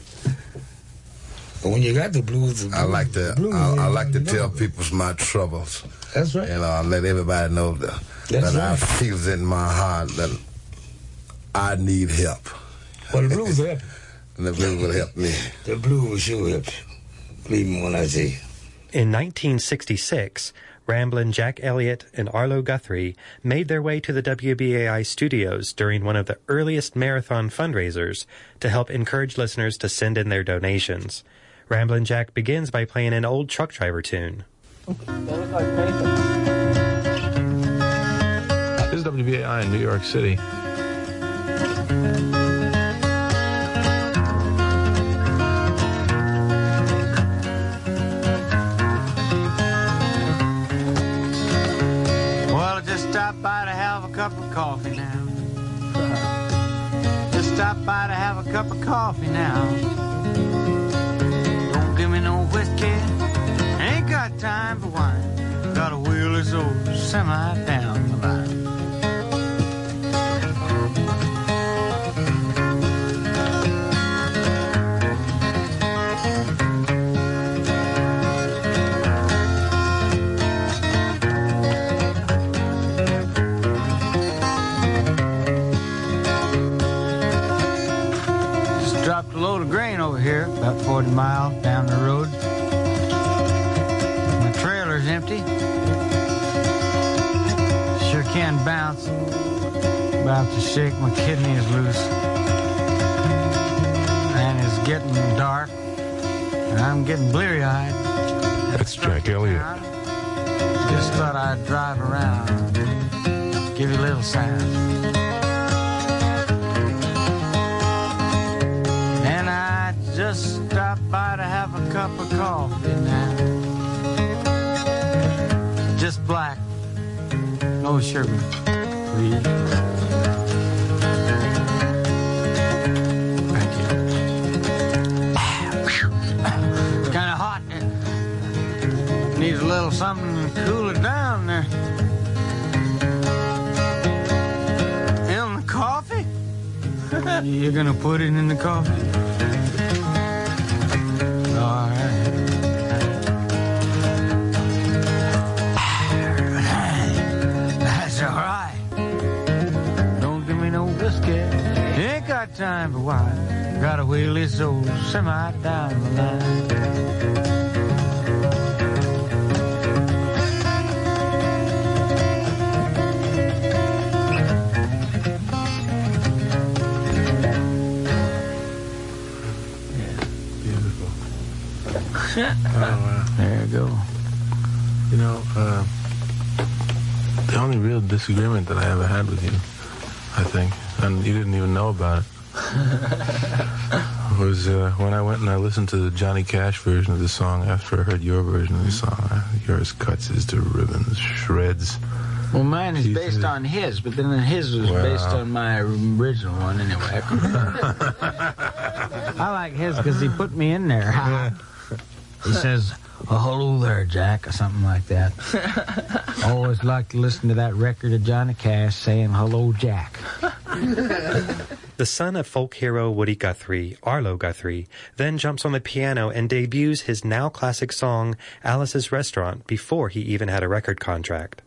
when you got the blues... I like to tell people my troubles. That's right. You know, I let everybody know that I feel in my heart that I need help. Well, the blues will help you. And the blues will help me. The blues will sure help you. Believe me when I tell you. In 1966... Ramblin' Jack Elliott and Arlo Guthrie made their way to the WBAI studios during one of the earliest marathon fundraisers to help encourage listeners to send in their donations. Ramblin' Jack begins by playing an old truck driver tune. This is WBAI in New York City. Stop by to have a cup of coffee now. Just stop by to have a cup of coffee now. Don't give me no whiskey, ain't got time for wine. Gotta wheel this old semi down the line. Dropped a load of grain over here, about 40 miles down the road. My trailer's empty. Sure can bounce. About to shake my kidneys loose. And it's getting dark. And I'm getting bleary-eyed. That's Jack Elliott. Just thought I'd drive around, give you a little sound. Just stop by to have a cup of coffee now. Just black, Oh, sure, please. Thank you. It's kind of hot. Needs a little something to cool it down there. In the coffee? You're gonna put it in the coffee? All right. That's all right. Don't give me no biscuit. Ain't got time for wine. Gotta wheel this old semi down the line. Oh, wow. There you go. You know, the only real disagreement that I ever had with you, I think, and you didn't even know about it, was when I went and I listened to the Johnny Cash version of the song after I heard your version of the song. Yours cuts is to ribbons, shreds. Well, mine is based on his, but then his was based on my original one anyway. I like his because he put me in there. He says, oh, hello there, Jack, or something like that. I always like to listen to that record of Johnny Cash saying, hello, Jack. The son of folk hero Woody Guthrie, Arlo Guthrie, then jumps on the piano and debuts his now classic song, Alice's Restaurant, before he even had a record contract.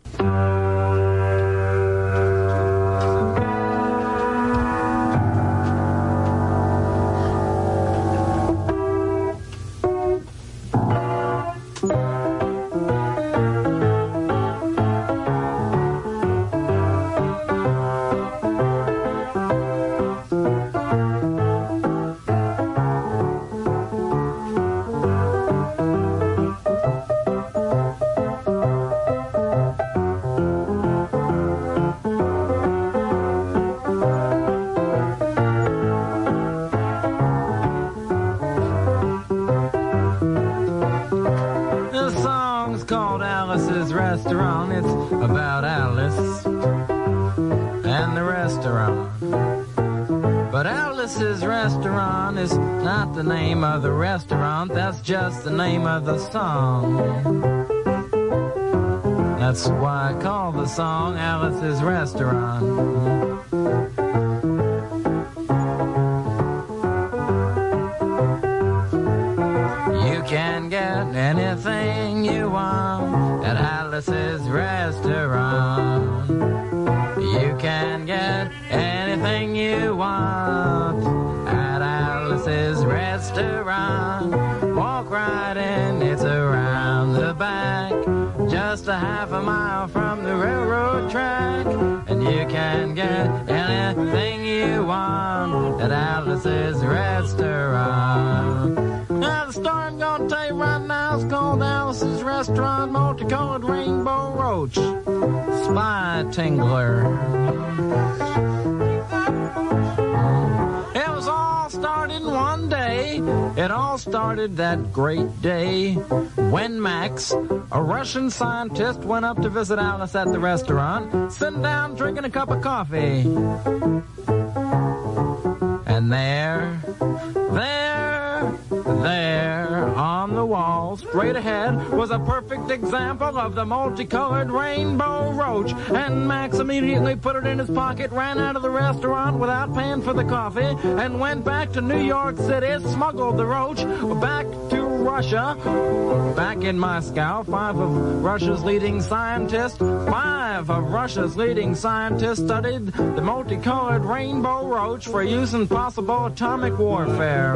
The name of the restaurant, that's just the name of the song. That's why I call the song Alice's Restaurant. You can get anything you want at Alice's Restaurant. You can get anything you want at Alice's Restaurant. Walk right in, it's around the back, just a half a mile from the railroad track. And you can get anything you want at Alice's Restaurant. Now the story I'm gonna tell you right now is called Alice's Restaurant, multicolored rainbow roach, spy tingler. It was all started one day. It all started that great day when Max, a Russian scientist, went up to visit Alice at the restaurant, sitting down drinking a cup of coffee. And there on the wall, straight ahead, was a perfect example of the multicolored rainbow roach. And Max immediately put it in his pocket, ran out of the restaurant without paying for the coffee, and went back to New York City, smuggled the roach back to Russia. Back in Moscow, five of Russia's leading scientists studied the multicolored rainbow roach for use in possible atomic warfare.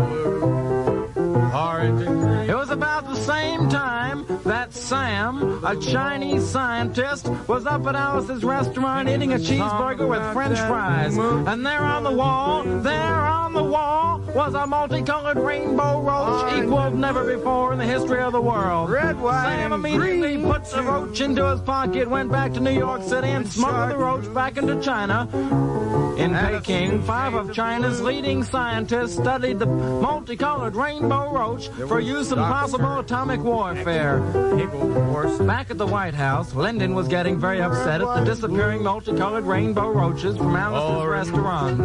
It was about the same time that Sam, a Chinese scientist, was up at Alice's restaurant eating a cheeseburger with French fries. And there on the wall, was a multicolored rainbow roach equaled never before in the history of the world. Red, white, Sam immediately put the roach into his pocket, went back to New York City, and smuggled the roach back into China. In Peking, five of China's leading scientists studied the multicolored rainbow rainbow roach for use in possible atomic warfare. Back at the White House, Lyndon was getting very upset at the disappearing multicolored rainbow roaches from Alice's restaurant.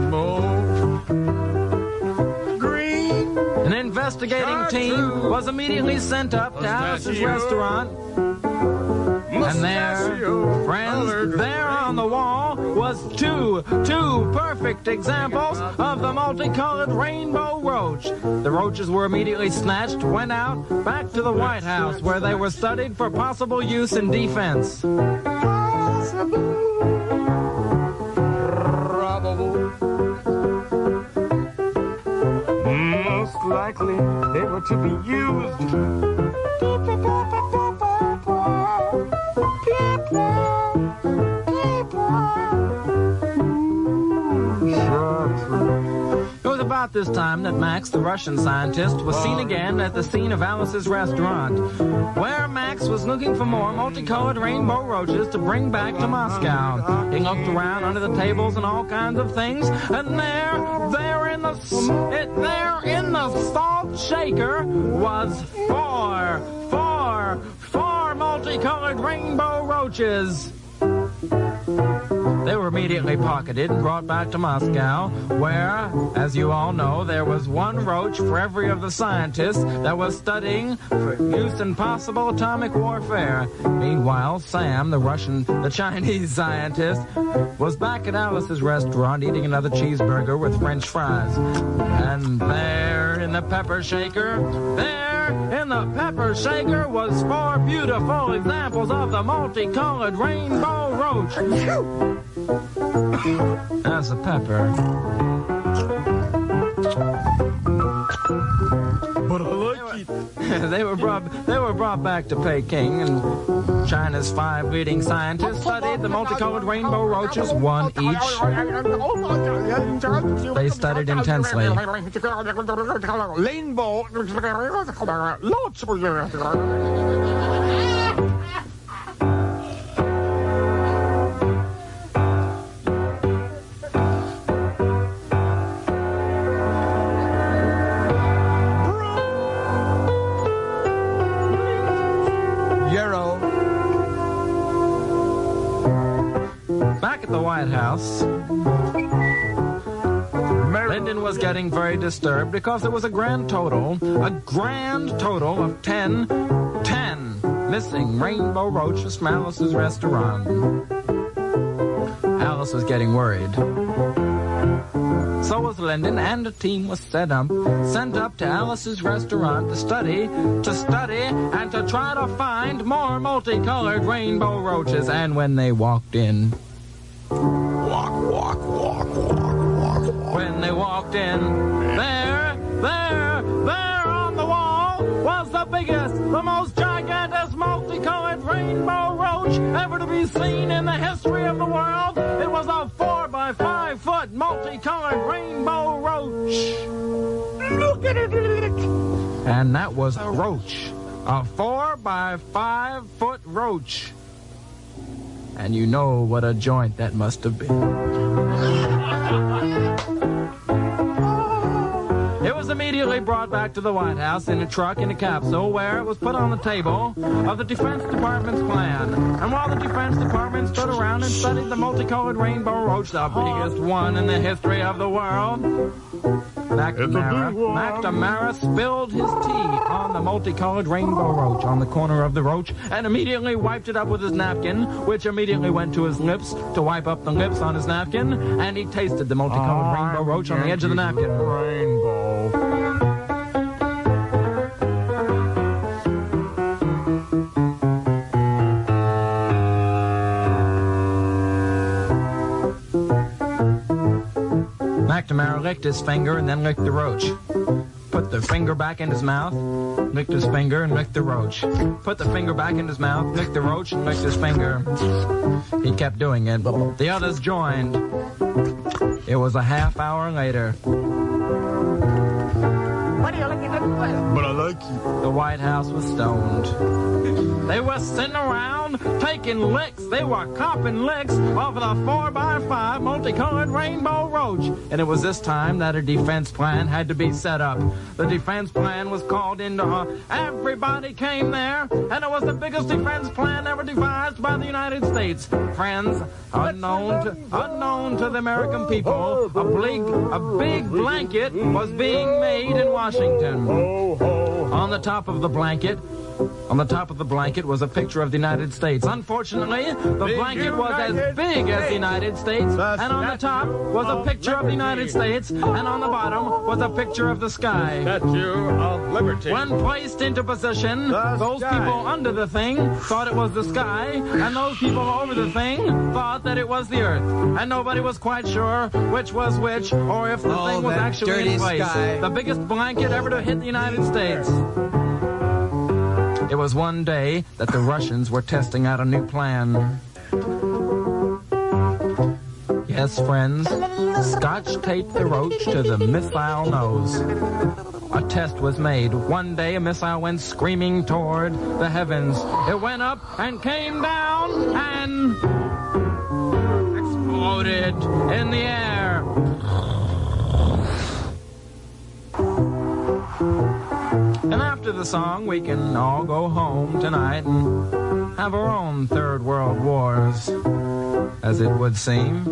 An investigating team was immediately sent up to Alice's restaurant. And there, friends, there on the wall was two perfect examples of the multicolored rainbow roach. The roaches were immediately snatched, went out, back to the White House, where they were studied for possible use in defense. Most likely they were to be used. It was about this time that Max, the Russian scientist, was seen again at the scene of Alice's restaurant, where Max was looking for more multicolored rainbow roaches to bring back to Moscow. He looked around under the tables and all kinds of things, and there in the salt shaker was four multicolored rainbow roaches. They were immediately pocketed and brought back to Moscow, where, as you all know, there was one roach for every of the scientists that was studying for use in possible atomic warfare. Meanwhile, Sam, the Chinese scientist, was back at Alice's restaurant eating another cheeseburger with French fries. And there in the pepper shaker, was four beautiful examples of the multicolored rainbow roach. That's a pepper. But I like it. They were brought back to Peking, and China's 5 leading scientists studied the multicolored rainbow roaches, one each. They studied intensely. Rainbow. Back at the White House, Lyndon was getting very disturbed because there was a grand total of 10 missing rainbow roaches from Alice's restaurant. Alice was getting worried. So was Lyndon, and a team was sent up to Alice's restaurant to study, and to try to find more multicolored rainbow roaches. And when they walked in, when they walked in, there on the wall was the biggest, the most gigantic multicolored rainbow roach ever to be seen in the history of the world. It was a 4 by 5 foot multicolored rainbow roach. Look at it. And that was a roach. A 4 by 5 foot roach. And you know what a joint that must have been. It was immediately brought back to the White House in a truck in a capsule, where it was put on the table of the Defense Department's plan. And while the Defense Department stood around and studied the multicolored rainbow roach, the biggest one in the history of the world, McNamara spilled his tea on the multicolored rainbow roach on the corner of the roach and immediately wiped it up with his napkin, which immediately went to his lips to wipe up the lips on his napkin, and he tasted the multicolored rainbow roach on the edge of the napkin. Rainbow. McNamara licked his finger and then licked the roach. Put the finger back in his mouth, licked his finger, and licked the roach. Put the finger back in his mouth, licked the roach, and licked his finger. He kept doing it. The others joined. It was a half hour later. What are you looking at? But I like you. The White House was stoned. They were sitting around town, taking licks. They were copping licks off of the 4x5 multicolored Rainbow Roach. And it was this time that a defense plan had to be set up. The defense plan was called into everybody came there, and it was the biggest defense plan ever devised by the United States. Friends, unknown to the American people, a big blanket was being made in Washington. On the top of the blanket was a picture of the United States. Unfortunately, the blanket was as big as the United States, and on the top was a picture of the United States, and on the bottom was a picture of the sky. Statue of Liberty. When placed into position, those people under the thing thought it was the sky, and those people over the thing thought that it was the earth. And nobody was quite sure which was which, or if the thing was actually in place. Sky. The biggest blanket ever to hit the United States. It was one day that the Russians were testing out a new plan. Yes, friends, Scotch taped the roach to the missile nose. A test was made. One day a missile went screaming toward the heavens. It went up and came down and exploded in the air. And after the song, we can all go home tonight and have our own third world wars, as it would seem.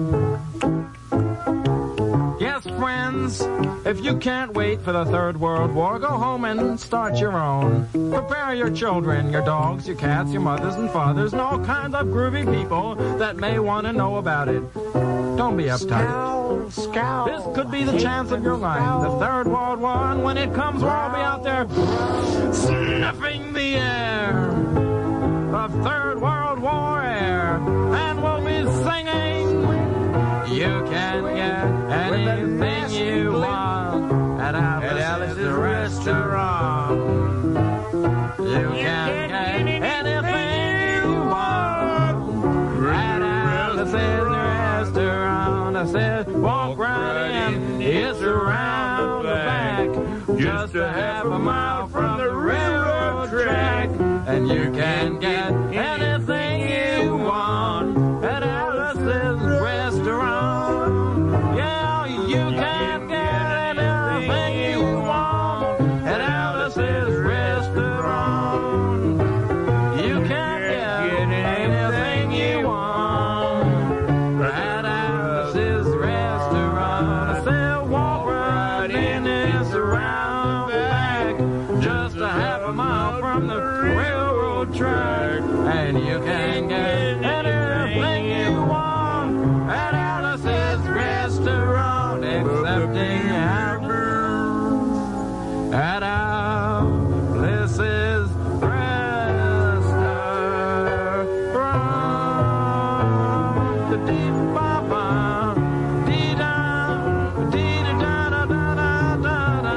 Yes, friends, if you can't wait for the third world war, go home and start your own. Prepare your children, your dogs, your cats, your mothers and fathers, and all kinds of groovy people that may want to know about it. Don't be uptight. This could be the chance of your life. The third world war, and when it comes, we'll all be out there sniffing the air. The third world war air. And we'll be singing. You can get anything you want at Alice's restaurant. You can get anything you want at Alice's restaurant. I said, walk right in, it's around the back, just a half a mile from the railroad track. And you can get anything you want at Alice's restaurant. Yeah, you can get anything you want at Alice's restaurant. You can get anything you want at Alice's restaurant. I said, walk right in, it's around back, just a half a mile from the railroad track. And you can get anything you want at Alice's restaurant, excepting at Alice's restaurant. Dee-ba-ba, dee-da, dee-da-da-da-da-da-da.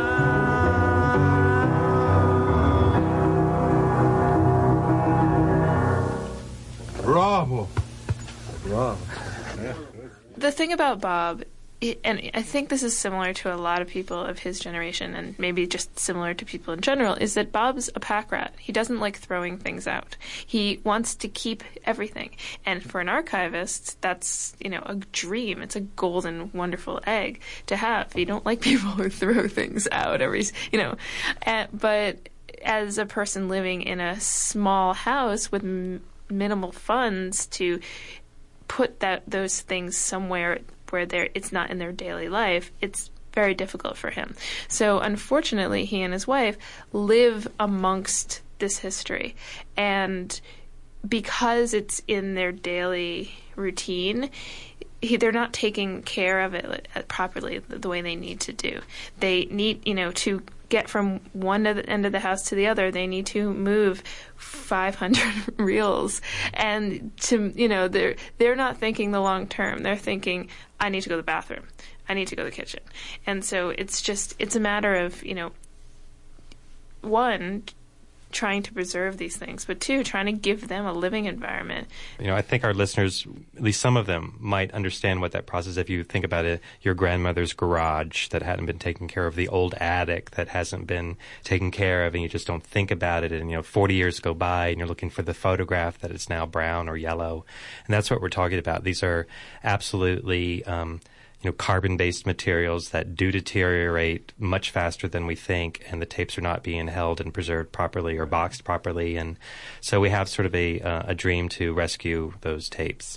Bravo. Wow. The thing about Bob, and I think this is similar to a lot of people of his generation, and maybe just similar to people in general, is that Bob's a pack rat. He doesn't like throwing things out. He wants to keep everything. And for an archivist, that's, a dream. It's a golden, wonderful egg to have. You don't like people who throw things out but as a person living in a small house with minimal funds to put those things somewhere where it's not in their daily life, it's very difficult for him. So unfortunately, he and his wife live amongst this history. And because it's in their daily routine, they're not taking care of it properly the way they need to do. They need, to get from one end of the house to the other, they need to move 500 reels. And they're not thinking the long term. They're thinking, I need to go to the bathroom. I need to go to the kitchen. And so it's a matter of, one, trying to preserve these things, but two, trying to give them a living environment. I think our listeners, at least some of them, might understand what that process, if you think about it, your grandmother's garage that hadn't been taken care of, the old attic that hasn't been taken care of, and you just don't think about it, and 40 years go by and you're looking for the photograph that it's now brown or yellow. And that's what we're talking about. These are absolutely carbon-based materials that do deteriorate much faster than we think, and the tapes are not being held and preserved properly or boxed properly. And so we have sort of a dream to rescue those tapes.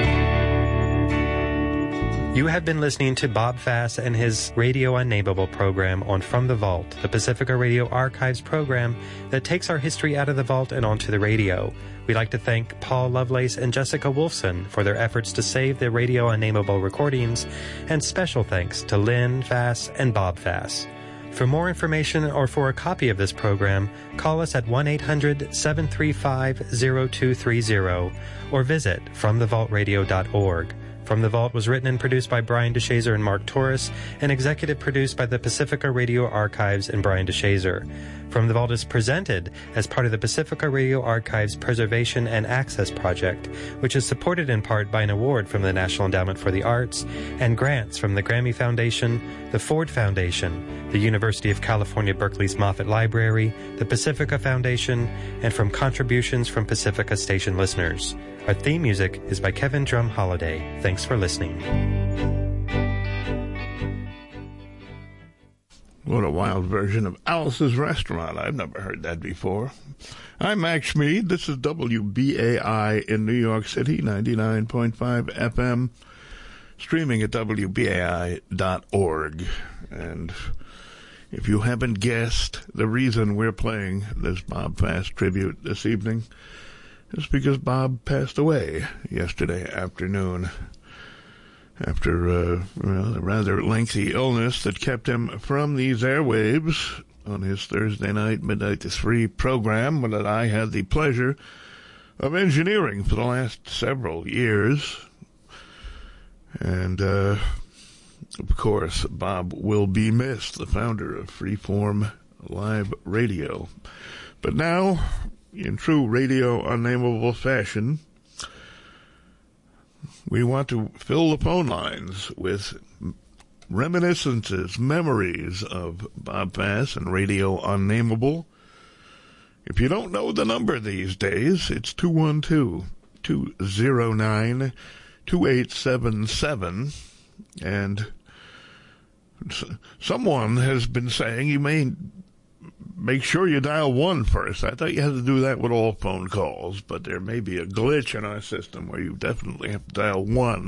You have been listening to Bob Fass and his Radio Unnameable program on From the Vault, the Pacifica Radio Archives program that takes our history out of the vault and onto the radio. We'd like to thank Paul Lovelace and Jessica Wolfson for their efforts to save the Radio Unnameable recordings, and special thanks to Lynn Fass and Bob Fass. For more information or for a copy of this program, call us at 1-800-735-0230 or visit FromTheVaultRadio.org. From the Vault was written and produced by Brian DeShazer and Mark Torres, and executive produced by the Pacifica Radio Archives and Brian DeShazer. From the Vault is presented as part of the Pacifica Radio Archives Preservation and Access Project, which is supported in part by an award from the National Endowment for the Arts and grants from the Grammy Foundation, the Ford Foundation, the University of California, Berkeley's Moffett Library, the Pacifica Foundation, and from contributions from Pacifica Station listeners. Our theme music is by Kevin Drum Holiday. Thanks for listening. What a wild version of Alice's Restaurant. I've never heard that before. I'm Max Schmid. This is WBAI in New York City, 99.5 FM, streaming at WBAI.org. And if you haven't guessed, the reason we're playing this Bob Fass tribute this evening is because Bob passed away yesterday afternoon after a rather lengthy illness that kept him from these airwaves on his Thursday night, Midnight to 3 program that I had the pleasure of engineering for the last several years. And, of course, Bob will be missed, the founder of Freeform Live Radio. But now, in true Radio Unnameable fashion, we want to fill the phone lines with reminiscences, memories of Bob Fass and Radio Unnameable. If you don't know the number these days, it's 212-209-2877. And someone has been saying you may make sure you dial 1 first. I thought you had to do that with all phone calls, but there may be a glitch in our system where you definitely have to dial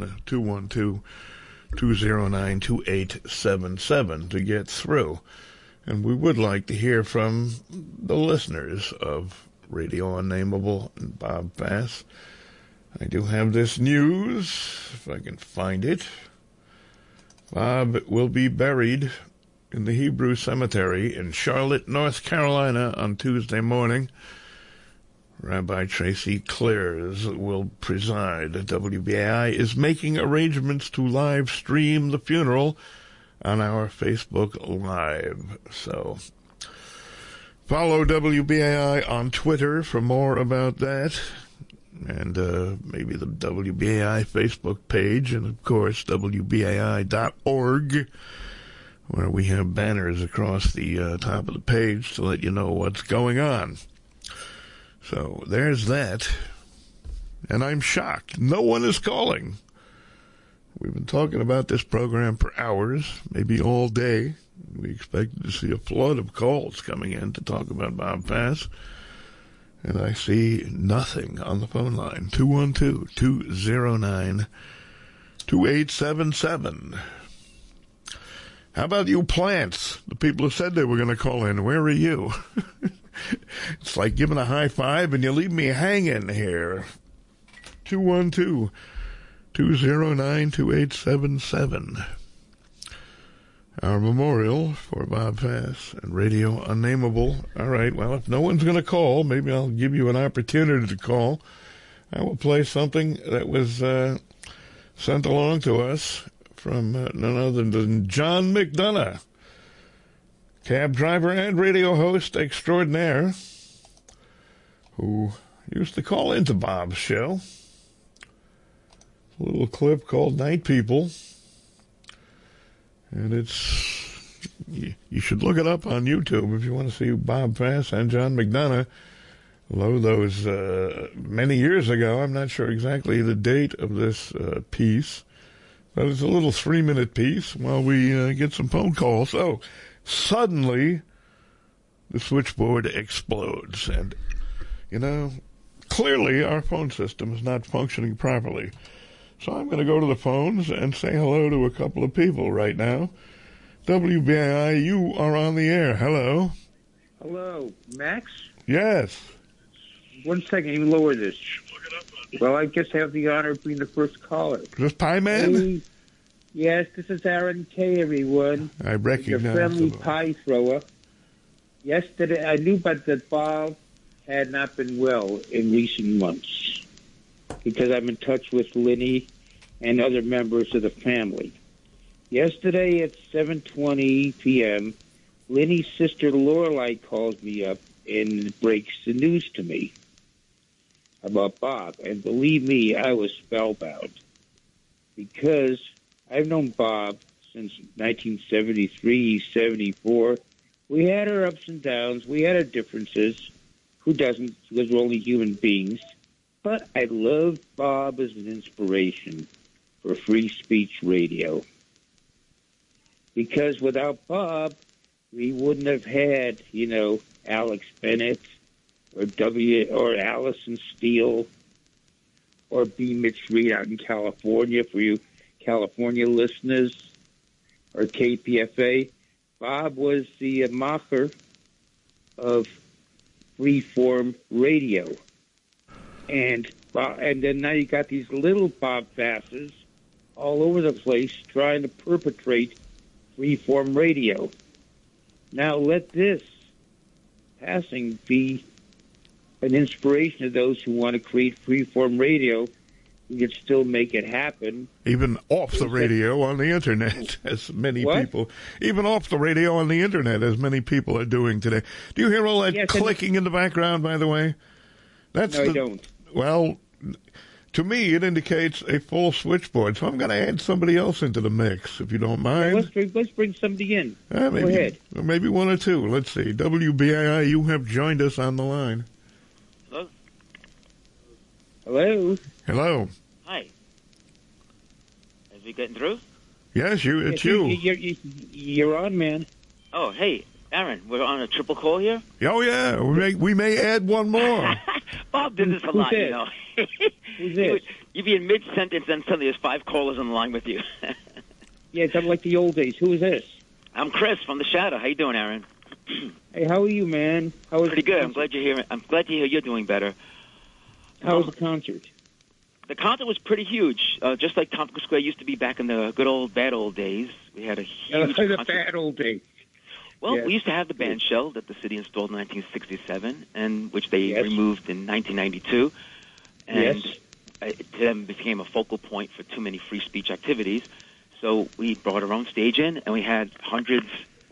1-212-209-2877 to get through. And we would like to hear from the listeners of Radio Unnameable and Bob Fass. I do have this news, if I can find it. Bob will be buried in the Hebrew Cemetery in Charlotte, North Carolina on Tuesday morning. Rabbi Tracy Clares will preside. WBAI is making arrangements to live stream the funeral on our Facebook Live. So follow WBAI on Twitter for more about that. And maybe the WBAI Facebook page, and of course WBAI.org, where we have banners across the top of the page to let you know what's going on. So there's that. And I'm shocked. No one is calling. We've been talking about this program for hours, maybe all day. We expected to see a flood of calls coming in to talk about Bob Fass. And I see nothing on the phone line. 212-209-2877. How about you plants? The people who said they were going to call in, where are you? It's like giving a high five and you leave me hanging here. 212-209-2877. Our memorial for Bob Fass and Radio Unnameable. All right, well, if no one's going to call, maybe I'll give you an opportunity to call. I will play something that was sent along to us from none other than John McDonough, cab driver and radio host extraordinaire. who used to call into Bob's show. A little clip called Night People. And you should look it up on YouTube if you want to see Bob Fass and John McDonough. Although those many years ago, I'm not sure exactly the date of this piece, but it's a little 3-minute piece while we get some phone calls. So suddenly the switchboard explodes, and clearly our phone system is not functioning properly. So I'm going to go to the phones and say hello to a couple of people right now. WBAI, you are on the air. Hello. Hello, Max? Yes. 1 second, let me lower this. Well, I guess I have the honor of being the first caller. Is this Pie Man? Hey, yes, this is Aaron K., everyone. I recognize your friendly pie thrower. Yesterday, I knew that Bob had not been well in recent months because I'm in touch with Lenny and other members of the family. Yesterday at 7:20 p.m., Lenny's sister Lorelei calls me up and breaks the news to me about Bob. And believe me, I was spellbound because I've known Bob since 1973, 74. We had our ups and downs. We had our differences. Who doesn't? Because we're only human beings. But I loved Bob as an inspiration for free speech radio. Because without Bob, we wouldn't have had, Alex Bennett or Allison Steele or B. Mitch Reed out in California for you California listeners or KPFA. Bob was the macher of freeform radio. And then now you got these little Bob Fasses all over the place trying to perpetrate freeform radio. Now let this passing be an inspiration to those who want to create freeform radio. We can still make it happen. Even off the radio on the Internet, as many people. Even off the radio on the Internet, as many people are doing today. Do you hear all that clicking in the background, by the way? No, I don't. Well, to me, it indicates a full switchboard, so I'm going to add somebody else into the mix, if you don't mind. Let's bring somebody in. Go ahead. Maybe one or two. Let's see. WBAI, you have joined us on the line. Hello? Hello? Hello. Hi. Is we getting through? Yes, it's you. You're on, man. Oh, hey, Aaron, we're on a triple call here? Oh, yeah. We may add one more. Bob did this a lot, you know. Who's this? You'd be in mid-sentence, and suddenly there's 5 callers on the line with you. Yeah, it's like the old days. Who is this? I'm Chris from The Shadow. How you doing, Aaron? Hey, how are you, man? Pretty good. I'm glad you're here. I'm glad to hear you're doing better. How was the concert? The concert was pretty huge, just like Tompkins Square used to be back in the good old, bad old days. We had a huge the concert. bad old days. Well, Yes. we used to have the band shell that the city installed in 1967, and which they removed in 1992. And it then became a focal point for too many free speech activities. So we brought our own stage in, and we had hundreds,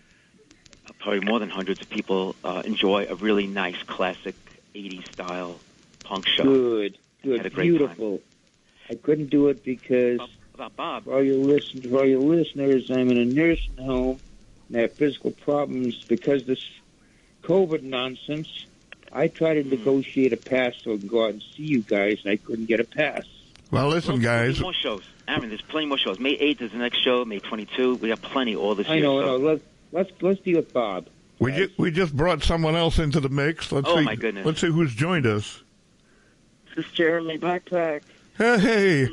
probably more than hundreds of people enjoy a really nice classic 80s style punk show. Good, Had a great beautiful. time. I couldn't do it because About Bob. for all your listeners, I'm in a nursing home and I have physical problems because this COVID nonsense. I tried to negotiate a pass so I can go out and see you guys, and I couldn't get a pass. Well, listen, guys. There's more shows. Aaron, there's plenty more shows. May 8th is the next show. May 22. We have plenty all this year. I know. so- No, let's deal with Bob. We just brought someone else into the mix. Let's see. my goodness. Let's see who's joined us. This is Jeremy Backpack. Hey.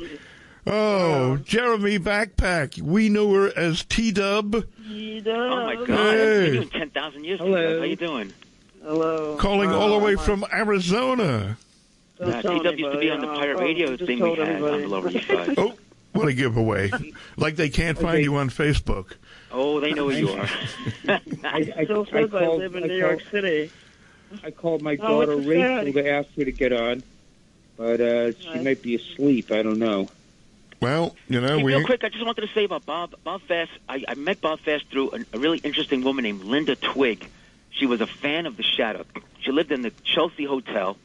Oh, Jeremy Backpack. We know her as T-Dub. Oh, my God. Hey. You're doing 10,000 years. Hello. How you doing? Hello. Calling all the way from Arizona. T-Dub used to be on the pirate radio thing we had on the Lower East Side. Oh, what a giveaway. Like they can't find you on Facebook. Oh, they know where you are. Still says I live in New York City. I called my Oh, daughter it's Rachel sad. to ask her to get on, but she might be asleep. I don't know. Well, Hey, real quick, I just wanted to say about Bob Fass. I met Bob Fass through a really interesting woman named Linda Twigg. She was a fan of The Shadow. She lived in the Chelsea Hotel,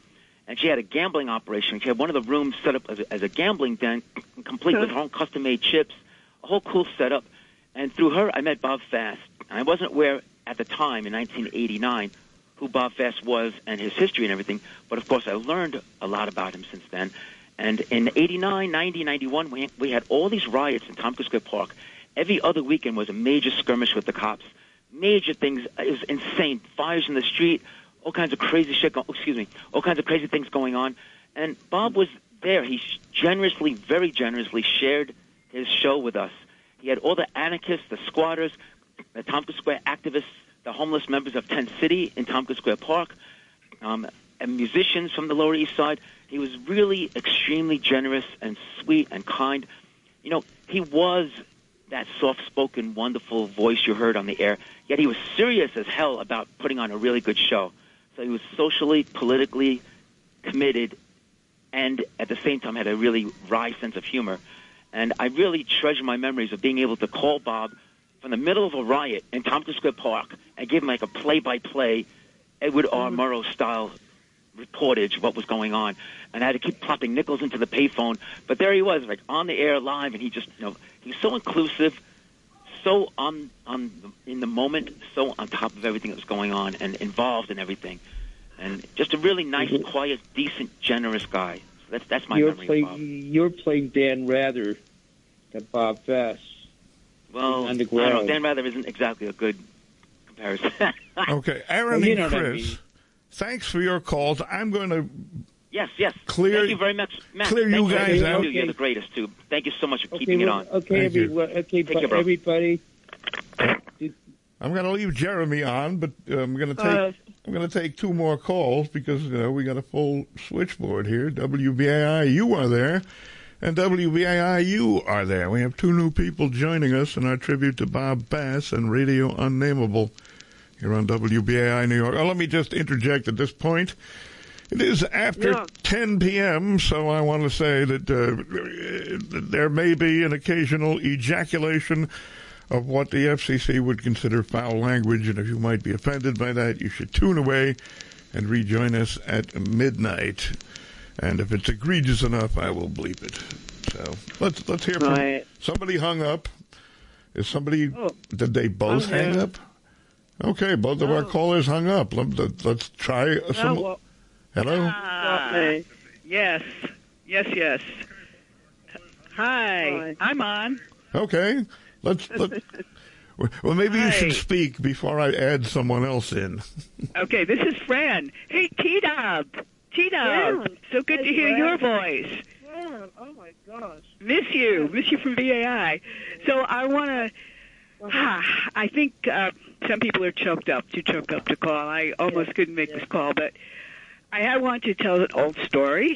and she had a gambling operation. She had one of the rooms set up as a gambling den, complete with her own custom-made chips, a whole cool setup. And through her, I met Bob Fast. And I wasn't aware at the time, in 1989, who Bob Fast was and his history and everything. But, of course, I learned a lot about him since then. And in 89, 90, 91, we had all these riots in Tompkins Square Park. Every other weekend was a major skirmish with the cops. Major things. It was insane. Fires in the street, all kinds of crazy shit. All kinds of crazy things going on. And Bob was there. He generously, very generously shared his show with us. He had all the anarchists, the squatters, the Tompkins Square activists, the homeless members of Tent City in Tompkins Square Park, and musicians from the Lower East Side. He was really extremely generous and sweet and kind. You know, he was that soft-spoken, wonderful voice you heard on the air, yet he was serious as hell about putting on a really good show. So he was socially, politically committed, and at the same time had a really wry sense of humor. And I really treasure my memories of being able to call Bob from the middle of a riot in Tompkins Square Park and give him like a play-by-play Edward R. Murrow-style reportage of what was going on. And I had to keep plopping nickels into the payphone. But there he was, like on the air live, and he just, you know, he was so inclusive, so in the moment, so on top of everything that was going on and involved in everything. And just a really nice, quiet, decent, generous guy. So that's my memory of Bob. You're playing Dan Rather than Bob Fast. Well, I don't know. Dan Rather isn't exactly a good comparison. Okay, Aaron and Chris, thanks for your calls. I'm going to Yes. Clear, thank you very much, Matt. Clear you guys out. You're the greatest, too. Thank you so much for keeping it on. Okay, everybody. I'm going to leave Jeremy on, but I'm going to take two more calls because we got a full switchboard here. WBAI, you are there, and WBAI, you are there. We have two new people joining us in our tribute to Bob Bass and Radio Unnameable here on WBAI New York. Let me just interject at this point. It is after 10 p.m., so I want to say that there may be an occasional ejaculation of what the FCC would consider foul language, and if you might be offended by that, you should tune away and rejoin us at midnight. And if it's egregious enough, I will bleep it. So let's hear from somebody. Hung up. Is somebody? Did they both hang up? Okay, both of our callers hung up. Let's try some. Hello? Yes. Hi. I'm on. Okay. Well, maybe you should speak before I add someone else in. Okay, this is Fran. Hey, T-Dub. Yeah. So good to hear your voice. Yeah. Oh, my gosh. Miss you from BAI. So I want to... I think some people are too choked up to call. I almost couldn't make this call, but I want to tell an old story.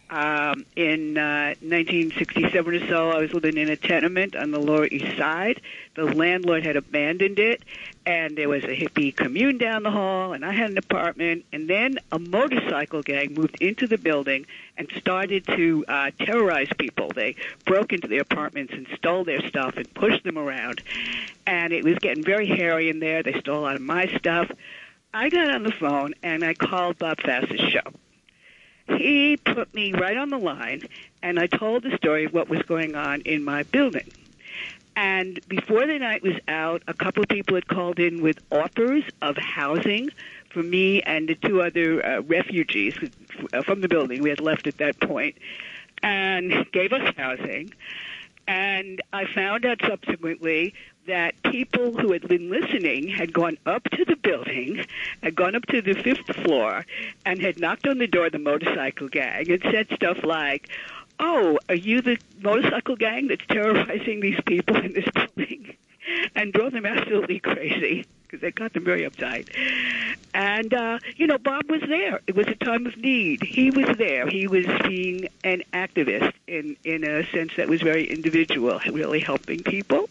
In 1967 or so, I was living in a tenement on the Lower East Side. The landlord had abandoned it, and there was a hippie commune down the hall, and I had an apartment. And then a motorcycle gang moved into the building and started to terrorize people. They broke into their apartments and stole their stuff and pushed them around. And it was getting very hairy in there. They stole a lot of my stuff. I got on the phone, and I called Bob Fast's show. He put me right on the line, and I told the story of what was going on in my building. And before the night was out, a couple of people had called in with offers of housing for me and the two other refugees from the building we had left at that point, and gave us housing. And I found out subsequently that people who had been listening had gone up to the building, had gone up to the 5th floor, and had knocked on the door of the motorcycle gang and said stuff like, "Oh, are you the motorcycle gang that's terrorizing these people in this building?" and drove them absolutely crazy because they got them very uptight. And, Bob was there. It was a time of need. He was there. He was being an activist in a sense that was very individual, really helping people.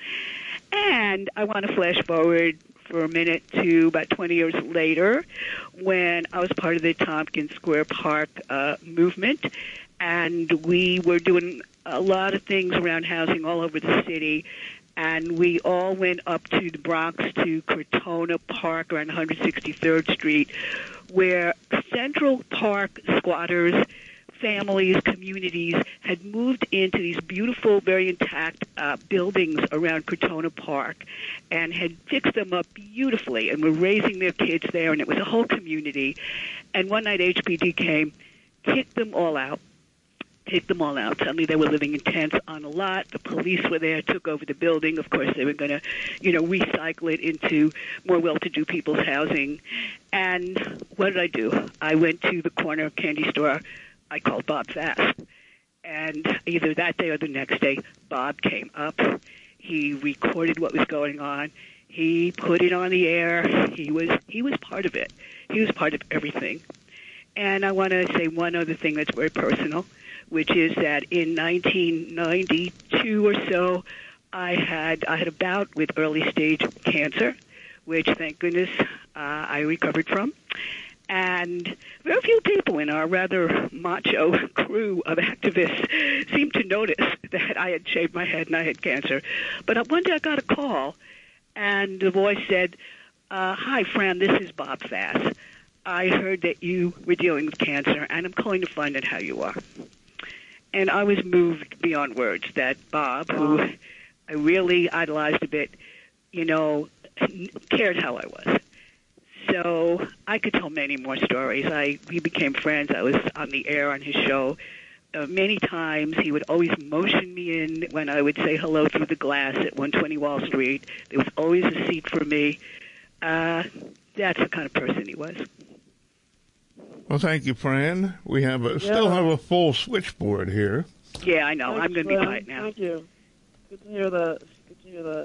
And I want to flash forward for a minute to about 20 years later when I was part of the Tompkins Square Park movement, and we were doing a lot of things around housing all over the city. And we all went up to the Bronx to Crotona Park around 163rd Street, where Central Park squatters, families, communities had moved into these beautiful, very intact buildings around Crotona Park and had fixed them up beautifully and were raising their kids there, and it was a whole community. And one night HPD came, kicked them all out. Suddenly they were living in tents on a lot. The police were there, took over the building. Of course, they were going to, recycle it into more well-to-do people's housing. And what did I do? I went to the corner candy store. I called Bob Fast. And either that day or the next day, Bob came up. He recorded what was going on. He put it on the air. He was part of it. He was part of everything. And I want to say one other thing that's very personal, which is that in 1992 or so, I had a bout with early stage cancer, which thank goodness I recovered from. And very few people in our rather macho crew of activists seemed to notice that I had shaved my head and I had cancer. But one day I got a call, and the voice said, "Hi, Fran, this is Bob Fass. I heard that you were dealing with cancer, and I'm calling to find out how you are." And I was moved beyond words that Bob, who I really idolized a bit, cared how I was. So I could tell many more stories. We became friends. I was on the air on his show many times. He would always motion me in when I would say hello through the glass at 120 Wall Street. There was always a seat for me. That's the kind of person he was. Well, thank you, Fran. We still have a full switchboard here. Yeah, I know. I'm going to be quiet now. Thank you. Good to hear that.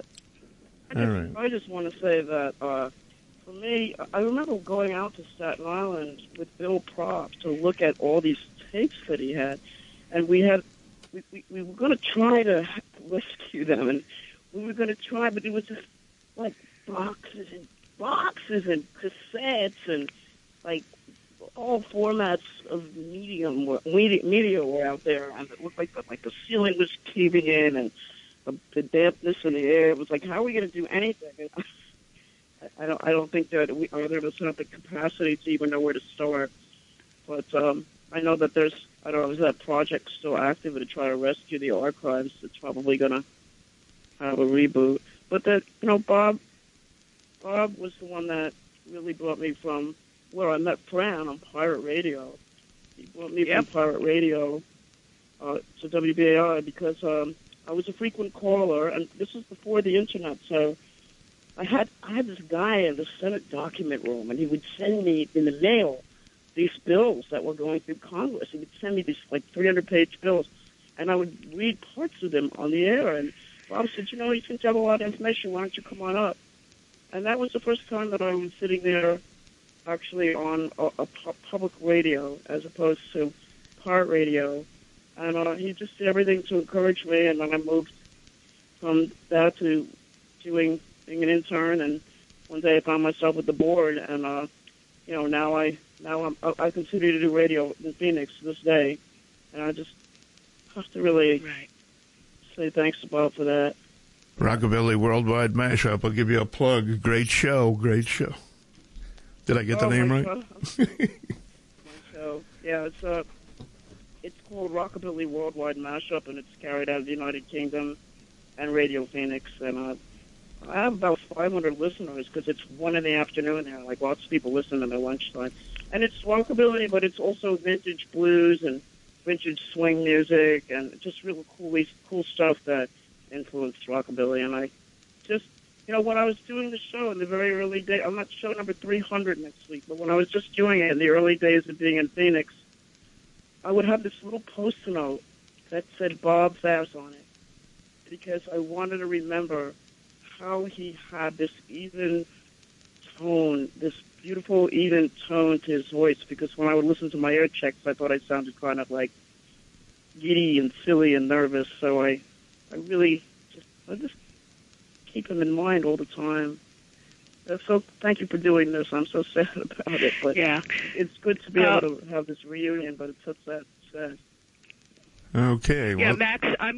I just want to say that for me, I remember going out to Staten Island with Bill Propp to look at all these tapes that he had, and we were going to try to rescue them, and we were going to try, but it was just like boxes and boxes and cassettes and like all formats of media were out there, and it looked like the ceiling was caving in and the dampness in the air. It was like, how are we going to do anything? I don't think that either of us have the capacity to even know where to start. But I know that is that project still active to try to rescue the archives? It's probably going to have a reboot. But that, Bob was the one that really brought me from where I met Fran on Pirate Radio. He brought me from Pirate Radio to WBAI because I was a frequent caller, and this was before the internet, so I had this guy in the Senate document room, and he would send me in the mail these bills that were going through Congress. He would send me these 300-page bills, and I would read parts of them on the air. And Bob said, you seem to have a lot of information. Why don't you come on up? And that was the first time that I was sitting there actually on a public radio as opposed to pirate radio. And he just did everything to encourage me, and then I moved from that to being an intern, and one day I found myself at the board, and now I continue to do radio in Phoenix to this day, and I just have to really say thanks to Bob for that. Rockabilly Worldwide Mashup. I'll give you a plug. Great show. Did I get the name right? So yeah, it's called Rockabilly Worldwide Mashup, and it's carried out of the United Kingdom and Radio Phoenix, and I have about 500 listeners because it's 1 in the afternoon there. Like lots of people listen in their lunchtime. And it's rockabilly, but it's also vintage blues and vintage swing music and just real cool stuff that influenced rockabilly. And I just, when I was doing the show in the very early days, I'm not show number 300 next week, but when I was just doing it in the early days of being in Phoenix, I would have this little post-it note that said Bob Fass on it because I wanted to remember how he had this even tone, this beautiful even tone to his voice, because when I would listen to my air checks, I thought I sounded kind of like giddy and silly and nervous, so I just keep him in mind all the time. So thank you for doing this. I'm so sad about it, but it's good to be able to have this reunion, but it's so sad. Okay. Yeah, Max, I'm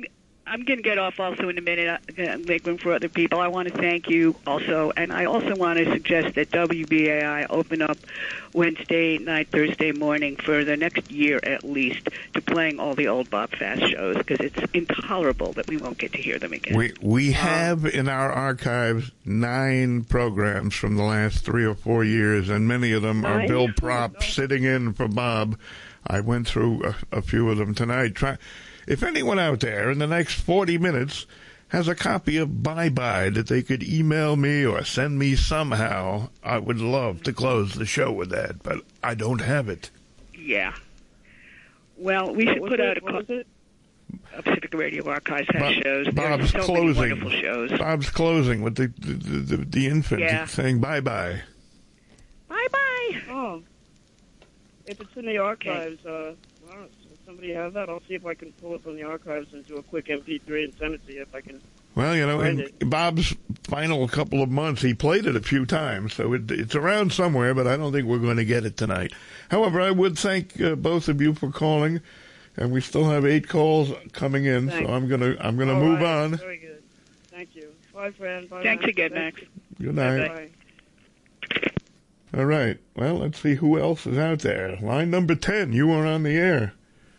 I'm going to get off also in a minute. I'm going to make room for other people. I want to thank you also, and I also want to suggest that WBAI open up Wednesday night, Thursday morning for the next year at least to playing all the old Bob Fast shows, because it's intolerable that we won't get to hear them again. We have in our archives 9 programs from the last 3 or 4 years, and many of them are Bill Propp sitting in for Bob. I went through a few of them tonight. If anyone out there in the next 40 minutes has a copy of Bye-Bye that they could email me or send me somehow, I would love to close the show with that, but I don't have it. Yeah. Well, we should put out a Pacific Radio Archives has shows. Bob's There's so closing. many wonderful shows. Bob's closing with the infant saying bye-bye. Bye-bye. Oh. If it's in the archives, does somebody have that? I'll see if I can pull it from the archives and do a quick MP3 and send it to you if I can. Well, in Bob's final couple of months, he played it a few times, so it's around somewhere, but I don't think we're going to get it tonight. However, I would thank both of you for calling, and we still have 8 calls coming in, so I'm gonna move on. Very good. Thank you. Bye, friend. Bye, Thanks Max. again, Max. Good night. Bye. All right. Well, let's see who else is out there. Line number 10, you are on the air.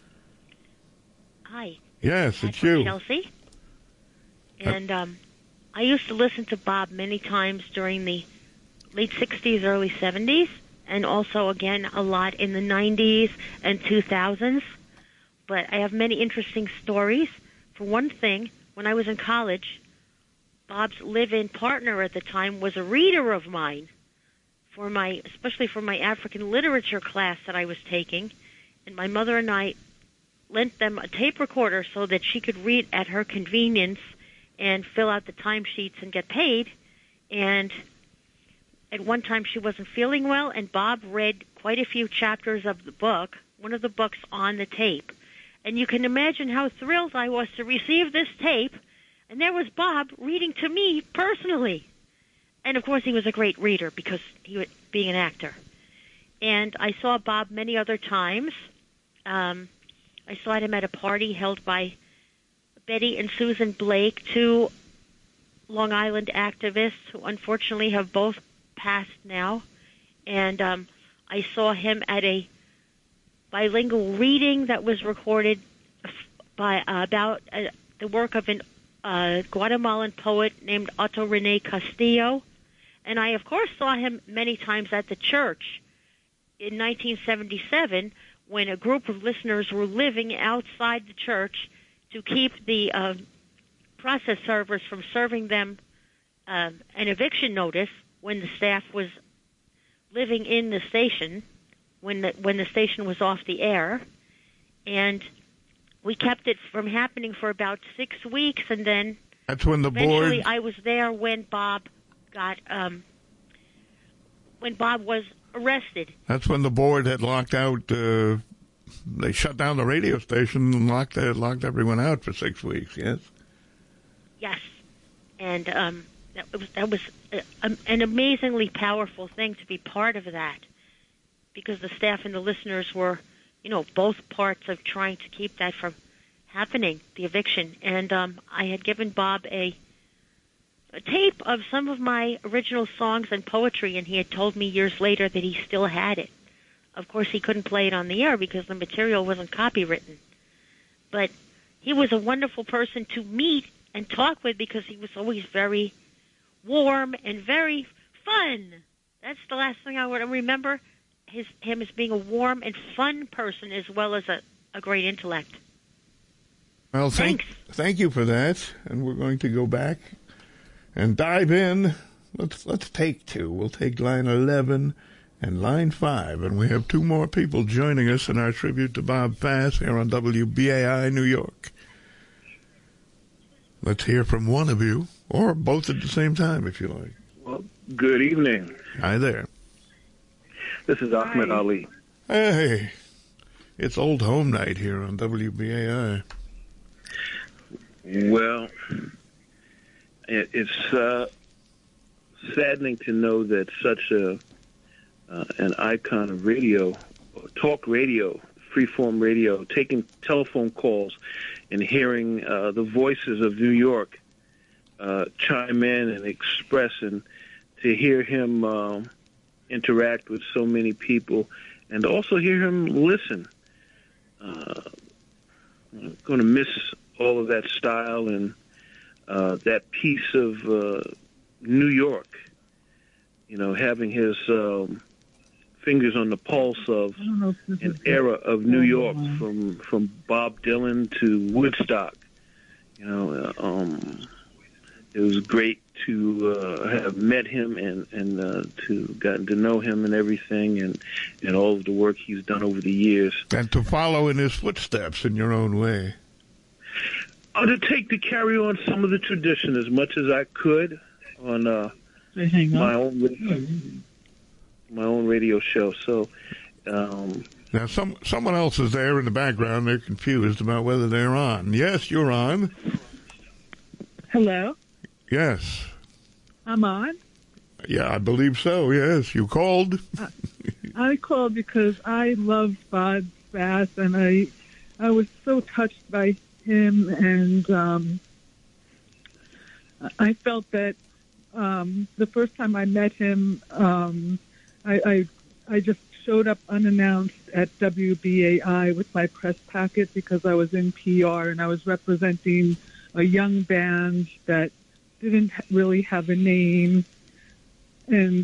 Hi. Yes, it's you. Chelsea. And I used to listen to Bob many times during the late 60s, early 70s, and also, again, a lot in the 90s and 2000s. But I have many interesting stories. For one thing, when I was in college, Bob's live-in partner at the time was a reader of mine, especially for my African literature class that I was taking. And my mother and I lent them a tape recorder so that she could read at her convenience and fill out the timesheets and get paid. And at one time she wasn't feeling well, and Bob read quite a few chapters of the book, one of the books, on the tape. And you can imagine how thrilled I was to receive this tape, and there was Bob reading to me personally. And, of course, he was a great reader because he was being an actor. And I saw Bob many other times. I saw him at a party held by Betty and Susan Blake, 2 Long Island activists who unfortunately have both passed now. And I saw him at a bilingual reading that was recorded about the work of a Guatemalan poet named Otto Rene Castillo. And I, of course, saw him many times at the church in 1977 when a group of listeners were living outside the church to keep the process servers from serving them an eviction notice when the staff was living in the station, when the station was off the air. And we kept it from happening for about 6 weeks, and then that's when the eventually board... I was there when Bob was arrested. That's when the board had locked out. They shut down the radio station and locked everyone out for 6 weeks. Yes. Yes, and that was an amazingly powerful thing to be part of that, because the staff and the listeners were, both parts of trying to keep that from happening, the eviction. And I had given Bob a tape of some of my original songs and poetry, and he had told me years later that he still had it. Of course, he couldn't play it on the air because the material wasn't copywritten. But he was a wonderful person to meet and talk with because he was always very warm and very fun. That's the last thing I would remember, him as being a warm and fun person as well as a great intellect. Well, thank you for that, and we're going to go back and dive in. Let's take 2. We'll take line 11 and line 5, and we have 2 more people joining us in our tribute to Bob Fass here on WBAI New York. Let's hear from one of you, or both at the same time, if you like. Well, good evening. Hi there. This is Ahmed Ali. Hey, it's old home night here on WBAI. Well, it's saddening to know that such an icon of radio, talk radio, freeform radio, taking telephone calls and hearing the voices of New York chime in and express, and to hear him interact with so many people, and also hear him listen. I'm going to miss all of that style and that piece of New York, having his fingers on the pulse of an era of New York, from Bob Dylan to Woodstock. It was great to have met him and to gotten to know him and everything, and all of the work he's done over the years. And to follow in his footsteps in your own way. To carry on some of the tradition as much as I could on my own radio show. So now someone else is there in the background. They're confused about whether they're on. Yes, you're on. Hello? Yes. I'm on? Yeah, I believe so, yes. You called? I called because I love Bob Bass, and I was so touched by him, and I felt that the first time I met him, I just showed up unannounced at WBAI with my press packet because I was in PR, and I was representing a young band that didn't really have a name. And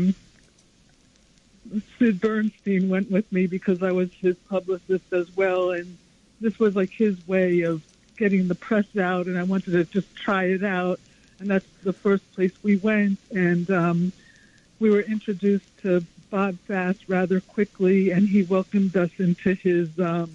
Sid Bernstein went with me because I was his publicist as well, and this was like his way of getting the press out, and I wanted to just try it out. And that's the first place we went, and we were introduced to Bob Bass rather quickly, and he welcomed us into his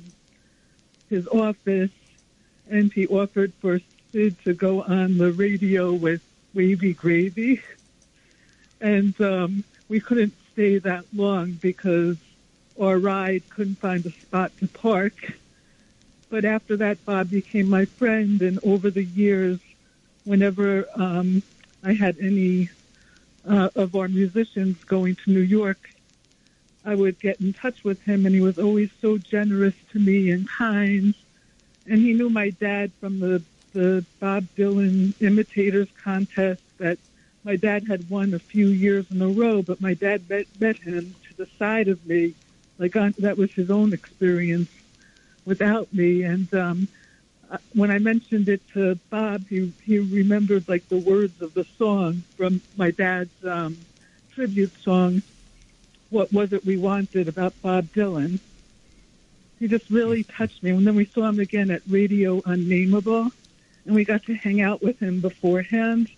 office, and he offered for Sid to go on the radio with Wavy Gravy. And we couldn't stay that long because our ride couldn't find a spot to park. But after that, Bob became my friend, and over the years, whenever I had any of our musicians going to New York, I would get in touch with him, and he was always so generous to me and kind. And he knew my dad from the Bob Dylan Imitators Contest that my dad had won a few years in a row, but my dad met him to the side of me. That was his own experience without me. And when I mentioned it to Bob, he remembered the words of the song from my dad's tribute song, What Was It We Wanted, about Bob Dylan. He just really touched me. And then we saw him again at Radio Unnameable, and we got to hang out with him beforehand.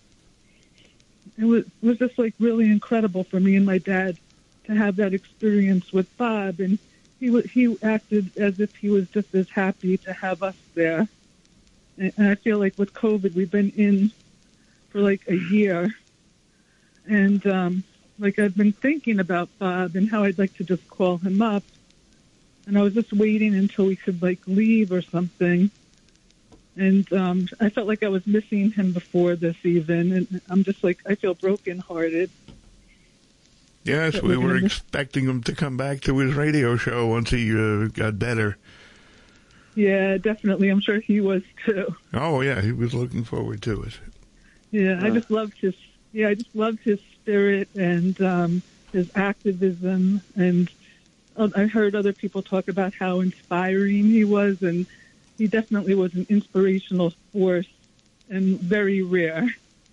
It was just really incredible for me and my dad to have that experience with Bob, and he acted as if he was just as happy to have us there. And I feel like with COVID, we've been in for a year, and I've been thinking about Bob and how I'd like to just call him up, and I was just waiting until we could leave or something. And I felt like I was missing him before this even, and I'm just I feel brokenhearted. Yes, we were expecting him to come back to his radio show once he got better. Yeah, definitely. I'm sure he was too. Oh yeah, he was looking forward to it. Yeah, I just loved his spirit and his activism, and I heard other people talk about how inspiring he was, and he definitely was an inspirational force and very rare.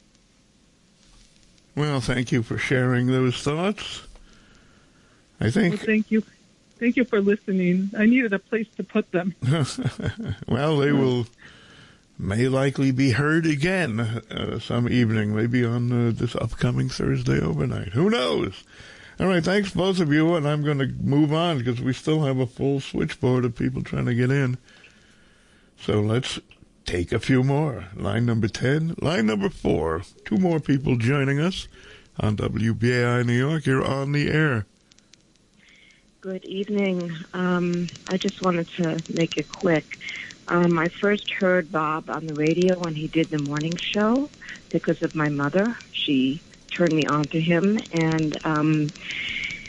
Well, thank you for sharing those thoughts. I think. Well, thank you. Thank you for listening. I needed a place to put them. Well, they may likely be heard again some evening, maybe on this upcoming Thursday overnight. Who knows? All right, thanks both of you, and I'm going to move on because we still have a full switchboard of people trying to get in. So let's take a few more. Line number 10, line number 4. 2 more people joining us on WBAI New York. You're on the air. Good evening. I just wanted to make it quick. I first heard Bob on the radio when he did the morning show because of my mother. She turned me on to him, and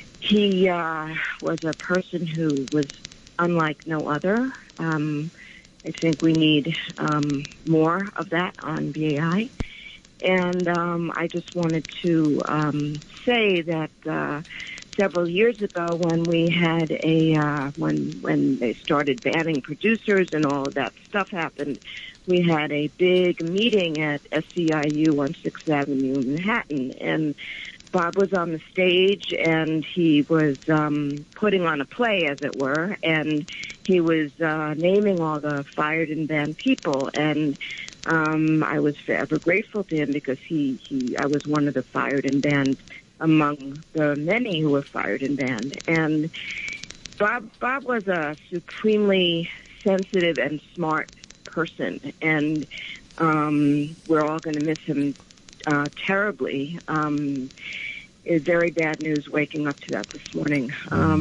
he was a person who was unlike no other. I think we need more of that on BAI. And I just wanted to say that several years ago, when we had when they started banning producers and all of that stuff happened, we had a big meeting at SCIU on 6th Avenue in Manhattan, and Bob was on the stage, and he was putting on a play, as it were, and he was naming all the fired and banned people, and I was forever grateful to him because I was one of the fired and banned among the many who were fired and banned. And Bob was a supremely sensitive and smart person, and we're all going to miss him terribly. It's very bad news waking up to that this morning.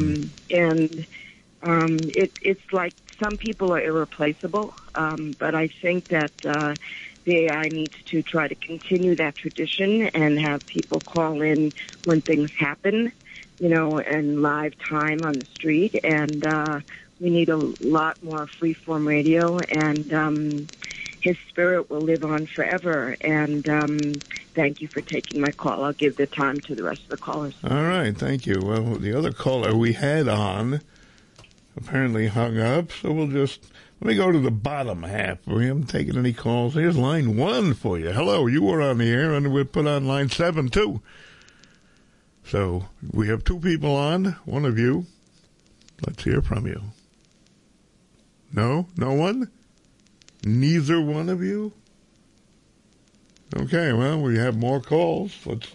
It's like some people are irreplaceable, but I think that the AI needs to try to continue that tradition and have people call in when things happen, and live time on the street. And we need a lot more free-form radio, and his spirit will live on forever. And thank you for taking my call. I'll give the time to the rest of the callers. All right, thank you. Well, the other caller we had on apparently hung up, so let me go to the bottom half. We haven't taken any calls. Here's line 1 for you. Hello, you were on the air, and we'll put on line 7, too. So we have 2 people on, one of you. Let's hear from you. No? No one? Neither one of you? Okay, well, we have more calls. Let's,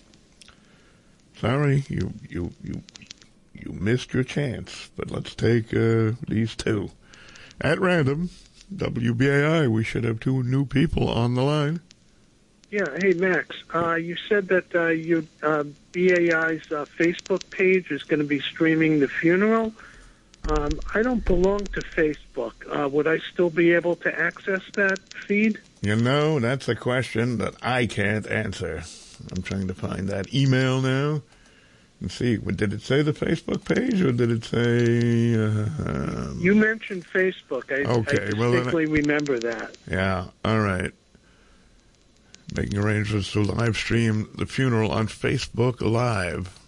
sorry, you missed your chance, but let's take these 2. At random, WBAI, we should have 2 new people on the line. Yeah, hey, Max, you said that BAI's Facebook page is going to be streaming the funeral. I don't belong to Facebook. Would I still be able to access that feed? That's a question that I can't answer. I'm trying to find that email now. And see, did it say the Facebook page, or did it say... You mentioned Facebook. I distinctly remember that. Yeah, all right. Making arrangements to live stream the funeral on Facebook Live.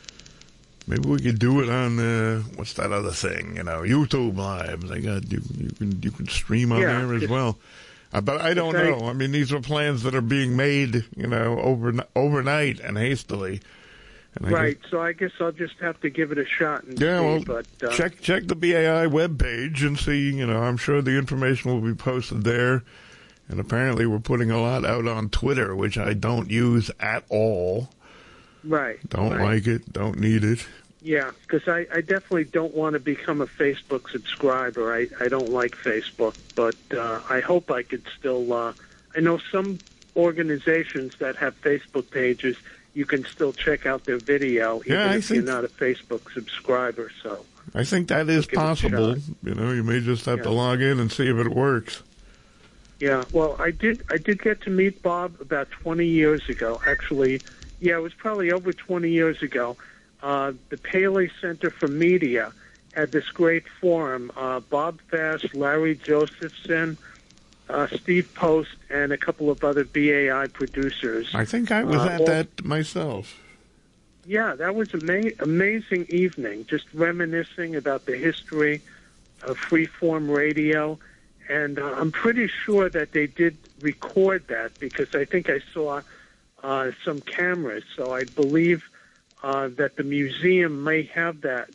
Maybe we could do it on, what's that other thing, YouTube Live. They got, you can stream on there as well. But I don't know. I mean, these are plans that are being made, overnight and hastily. Right, so I guess I'll just have to give it a shot and see. But, check the BAI webpage and see, I'm sure the information will be posted there. And apparently we're putting a lot out on Twitter, which I don't use at all. Right. Don't like it, don't need it. Yeah, because I definitely don't want to become a Facebook subscriber. I don't like Facebook, but I hope I could still... I know some organizations that have Facebook pages... You can still check out their video, even if you're not a Facebook subscriber. So I think that is possible. You may just have to log in and see if it works. Yeah, well, I did get to meet Bob about 20 years ago. Actually, it was probably over 20 years ago. The Paley Center for Media had this great forum. Bob Fass, Larry Josephson, Steve Post, and a couple of other BAI producers. I think I was at that myself. Yeah, that was an amazing evening, just reminiscing about the history of freeform radio. And I'm pretty sure that they did record that because I think I saw some cameras. So I believe that the museum may have that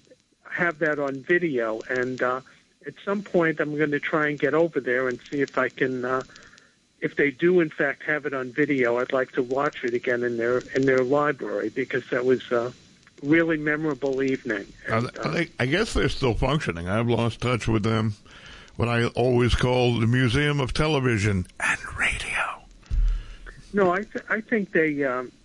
on video. And at some point, I'm going to try and get over there and see if I can, if they do in fact have it on video. I'd like to watch it again in their library because that was a really memorable evening. And, I guess they're still functioning. I've lost touch with them. What I always call the Museum of Television and Radio. No, I think they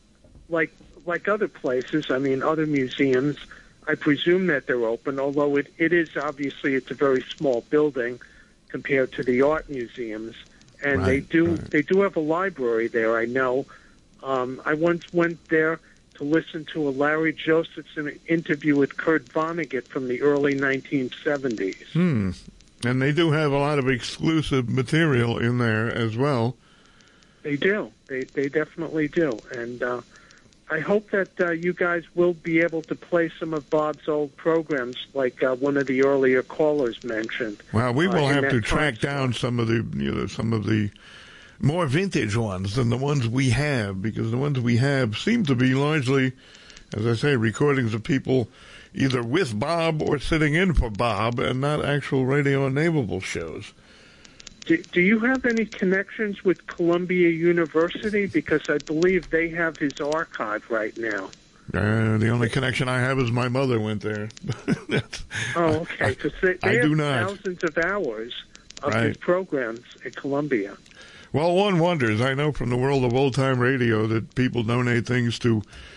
like other places. I mean, other museums. I presume that they're open, although it is obviously it's a very small building compared to the art museums, and they do have a library there. I know. I once went there to listen to a Larry Josephson interview with Kurt Vonnegut from the early 1970s. And they do have a lot of exclusive material in there as well. They do. They definitely do. And I hope that you guys will be able to play some of Bob's old programs, like one of the earlier callers mentioned. Well, we will have to track down some of the more vintage ones than the ones we have, because the ones we have seem to be largely, as I say, recordings of people either with Bob or sitting in for Bob, and not actual radio-enablable shows. Do you have any connections with Columbia University? Because I believe they have his archive right now. The only connection I have is my mother went there. Oh, okay. Because they have do not. thousands of hours of his programs at Columbia. Well, one wonders. I know from the world of old-time radio that people donate things to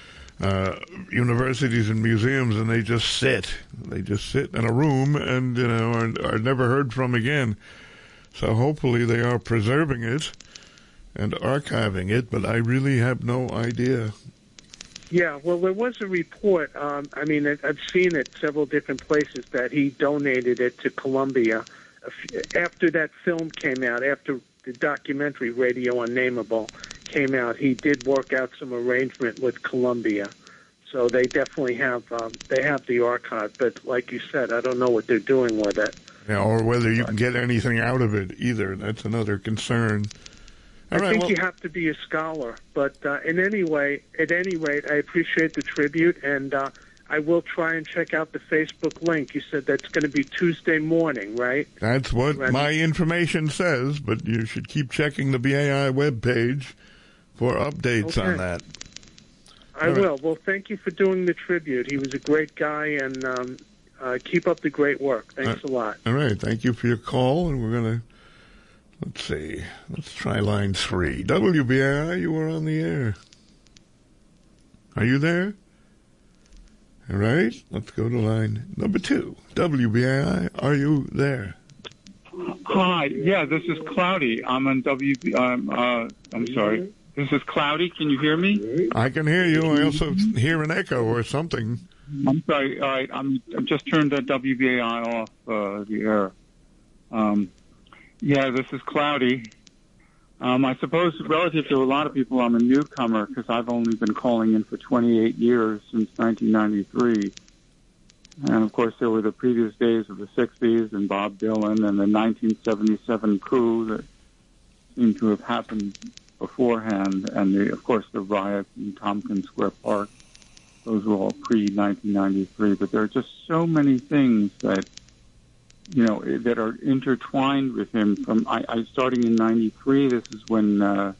universities and museums, and they just sit. They just sit in a room and, are never heard from again. So hopefully they are preserving it and archiving it, but I really have no idea. Yeah, well, there was a report. I've seen it several different places that he donated it to Columbia. After that film came out, after the documentary Radio Unnameable came out, he did work out some arrangement with Columbia. So they definitely have the archive. But like you said, I don't know what they're doing with it. Yeah, or whether you can get anything out of it either. That's another concern. I think you have to be a scholar. But at any rate, I appreciate the tribute, and I will try and check out the Facebook link. You said that's going to be Tuesday morning, right? That's what my information says, but you should keep checking the BAI webpage for updates on that. I will. Well, thank you for doing the tribute. He was a great guy, and keep up the great work. Thanks a lot. All right. Thank you for your call, and we're going to, let's see. Let's try line 3. WBAI, you are on the air. Are you there? All right. Let's go to line number 2. WBAI, are you there? Hi. Yeah, this is Cloudy. I'm on I'm sorry. This is Cloudy. Can you hear me? I can hear you. I also hear an echo or something. I'm sorry. All right. I've just turned the WBAI off the air. Yeah, this is Cloudy. I suppose relative to a lot of people, I'm a newcomer because I've only been calling in for 28 years since 1993. And, of course, there were the previous days of the 60s and Bob Dylan and the 1977 coup that seemed to have happened beforehand, and, of course, the riot in Tompkins Square Park. Those were all pre-1993. But there are just so many things that, that are intertwined with him. From starting in '93, this is when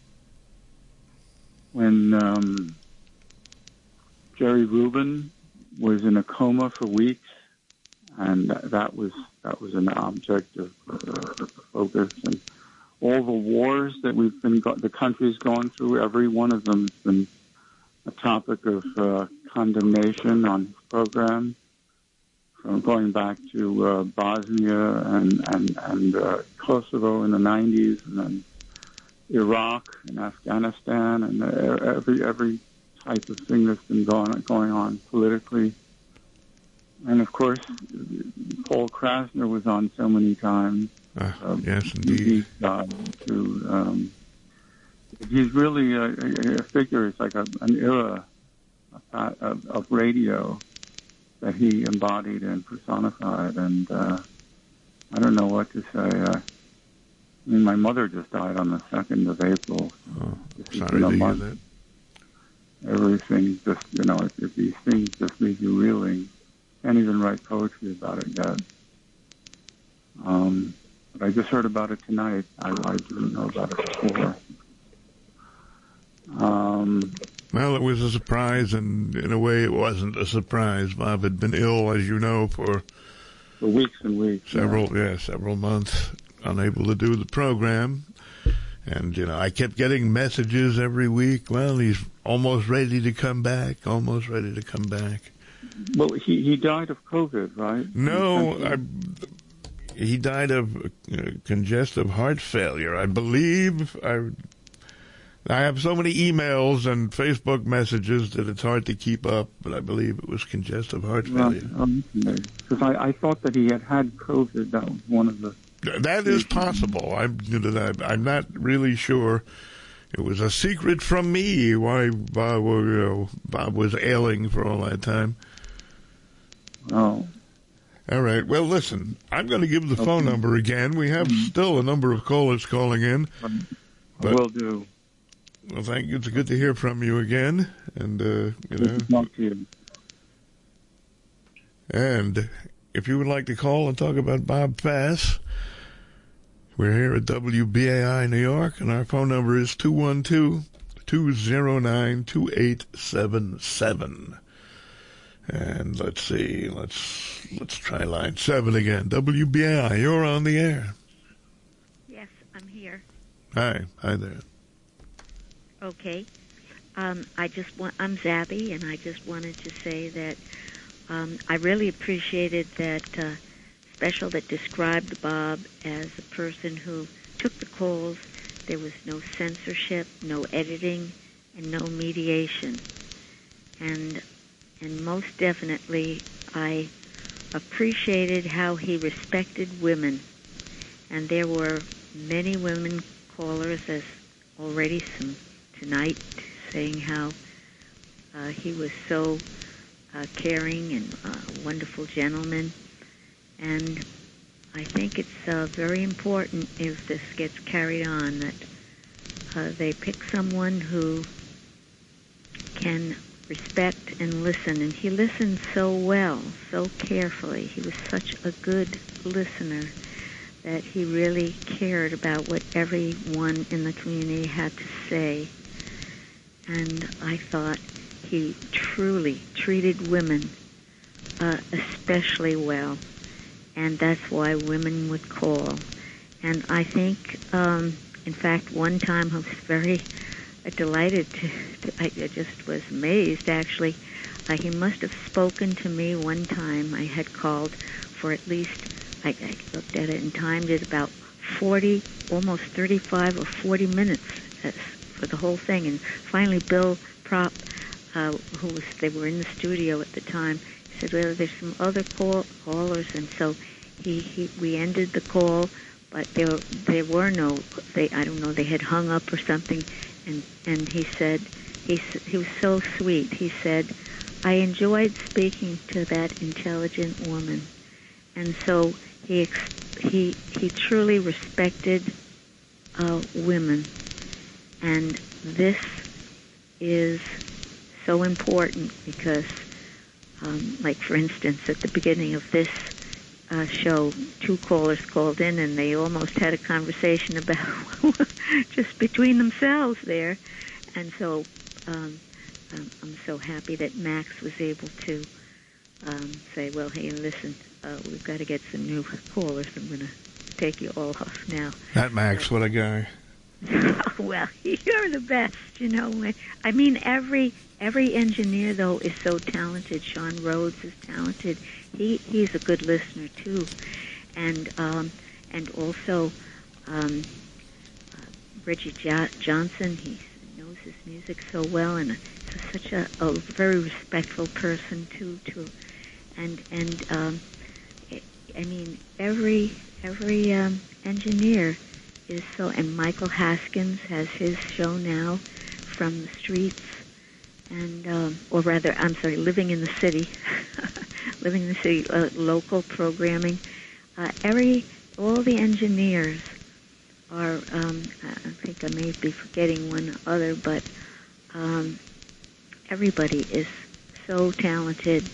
Jerry Rubin was in a coma for weeks, and that was an object of focus. And all the wars that the country's gone through, every one of them has been a topic of condemnation on his program, from going back to Bosnia and Kosovo in the 90s, and then Iraq and Afghanistan, and every type of thing that's been going on politically. And of course, Paul Krasner was on so many times. Yes, indeed. He's really a figure. It's like an era of radio that he embodied and personified. And I don't know what to say. My mother just died on the 2nd of April. Sorry to hear that. Everything just, if these things just leave you reeling. Can't even write poetry about it yet. But I just heard about it tonight. I didn't know about it before. Well, it was a surprise, and in a way it wasn't a surprise. Bob had been ill, as you know, for weeks and weeks. Several months, unable to do the program. And, I kept getting messages every week. Well, he's almost ready to come back, Well, he died of COVID, right? No, he died of congestive heart failure. I believe I have so many emails and Facebook messages that it's hard to keep up, but I believe it was congestive heart failure. Because I thought that he had COVID. That was one of the... That is possible. I'm not really sure. It was a secret from me why Bob was ailing for all that time. Oh. All right. Well, listen, I'm going to give the phone number again. We have still a number of callers calling in. Will do. Well, thank you. It's good to hear from you again. And, Talk to you. And if you would like to call and talk about Bob Fass, we're here at WBAI New York, and our phone number is 212-209-2877. And let's see, let's try line 7 again. WBAI, you're on the air. Yes, I'm here. Hi there. Okay. I'm Zabby, and I just wanted to say that I really appreciated that special that described Bob as a person who took the calls. There was no censorship, no editing, and no mediation. And most definitely, I appreciated how he respected women. And there were many women callers, as already some tonight, saying how he was so caring and a wonderful gentleman. And I think it's very important, if this gets carried on, that they pick someone who can respect and listen. And he listened so well, so carefully. He was such a good listener that he really cared about what everyone in the community had to say. And I thought he truly treated women especially well. And that's why women would call. And I think, in fact, one time I was very delighted I just was amazed, actually. He must have spoken to me one time. I had called for at least, I looked at it and timed it, about 40, almost 35 or 40 minutes for the whole thing. And finally, Bill Prop, they were in the studio at the time, said, well, there's some other callers, and so we ended the call, but there were no, I don't know, they had hung up or something, and he said, he was so sweet. He said, I enjoyed speaking to that intelligent woman. And so he truly respected women, and this is so important because like, for instance, at the beginning of this show, 2 callers called in, and they almost had a conversation about just between themselves there. And so I'm so happy that Max was able to say, well, hey, listen, we've got to get some new callers. I'm going to take you all off now. That Max, what a guy. Well, you're the best, you know. I mean, every engineer, though, is so talented. Sean Rhodes is talented. He's a good listener too, and also Reggie Johnson. He knows his music so well, and such a very respectful person too. And I mean, every engineer is so. And Michael Haskins has his show now, From the Streets. And, or rather, I'm sorry, Living in the City, local programming. All the engineers are, I think I may be forgetting one other, but everybody is so talented.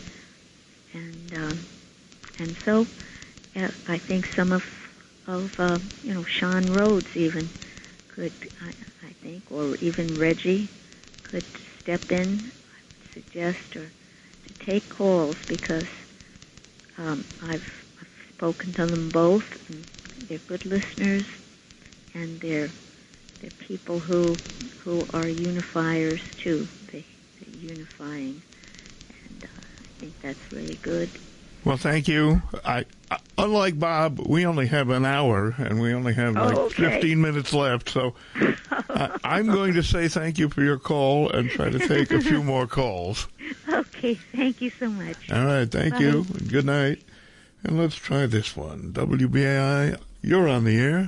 And so I think some of Sean Rhodes even could, I think, or even Reggie could step in, I would suggest, or to take calls, because I've spoken to them both, and they're good listeners, and they're people who are unifiers too. They're unifying, and I think that's really good. Well, thank you. unlike Bob, we only have an hour, and we only have 15 minutes left, so I'm going to say thank you for your call and try to take a few more calls. Okay, thank you so much. All right, thank you. Good night. And let's try this one. WBAI, you're on the air.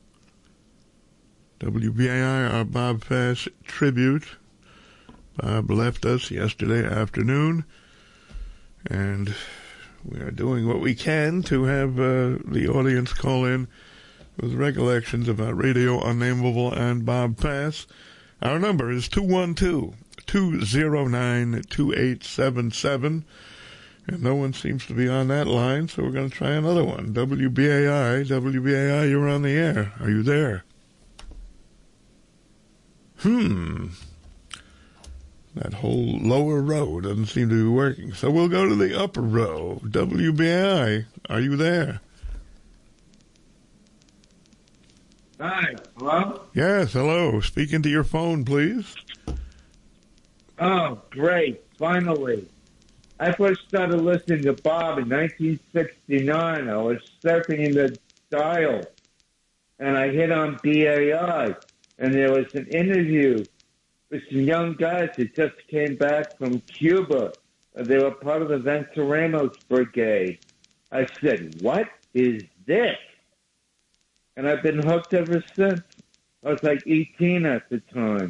WBAI, our Bob Fass tribute. Bob left us yesterday afternoon, and we are doing what we can to have the audience call in with recollections about Radio Unnameable and Bob Fass. Our number is 212-209-2877, and no one seems to be on that line, so we're going to try another one. WBAI, you're on the air. Are you there? That whole lower row doesn't seem to be working. So we'll go to the upper row. WBAI, are you there? Hi, hello? Yes, hello. Speak into your phone, please. Oh, great. Finally. I first started listening to Bob in 1969. I was surfing in the dial, and I hit on BAI, and there was an interview with some young guys that just came back from Cuba. They were part of the Venceremos Brigade. I said, what is this? And I've been hooked ever since. I was like 18 at the time.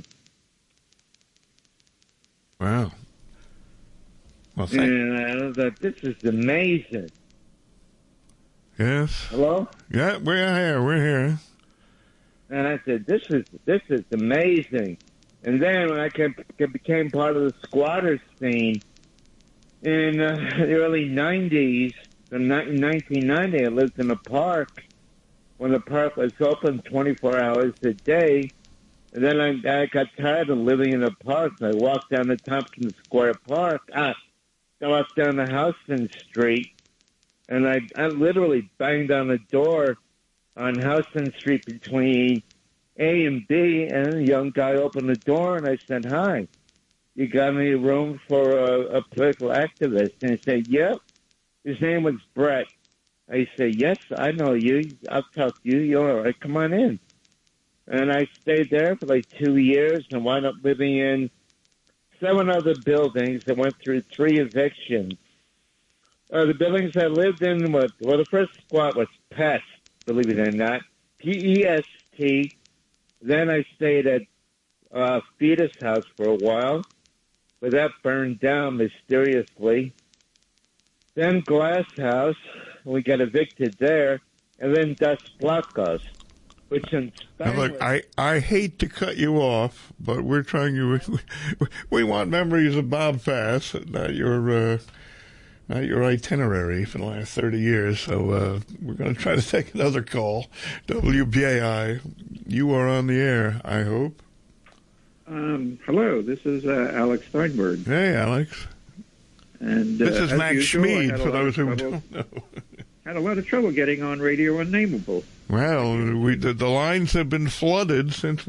Wow. Well, and I was like, this is amazing. Yes. Hello? Yeah, we're here. And I said, this is amazing. And then when I became part of the squatter scene in the early 90s, in 1990, I lived in a park when the park was open 24 hours a day. And then I got tired of living in the park. I walked down the Tompkins Square Park. I walked down the Houston Street, and I literally banged on the door on Houston Street between A and B, and a young guy opened the door, and I said, hi, you got any room for a political activist? And he said, yep. His name was Brett. I said, yes, I know you. I'll talk to you. You're all right. Come on in. And I stayed there for like 2 years and wound up living in 7 other buildings that went through 3 evictions. The buildings I lived in were, well, the first squat was Pest, believe it or not, P-E-S-T. Then I stayed at Fetus House for a while, but that burned down mysteriously. Then Glass House, we got evicted there, and then Dos Placos, which in Spanish... Look, I hate to cut you off, but we're trying to... We want memories of Bob Fass, not your itinerary for the last 30 years, so we're going to try to take another call. WBAI, you are on the air, I hope. Hello, this is Alex Steinberg. Hey, Alex. And this is Max usual, Schmid, for those who don't know. Had a lot of trouble getting on Radio Unnameable. Well, the lines have been flooded since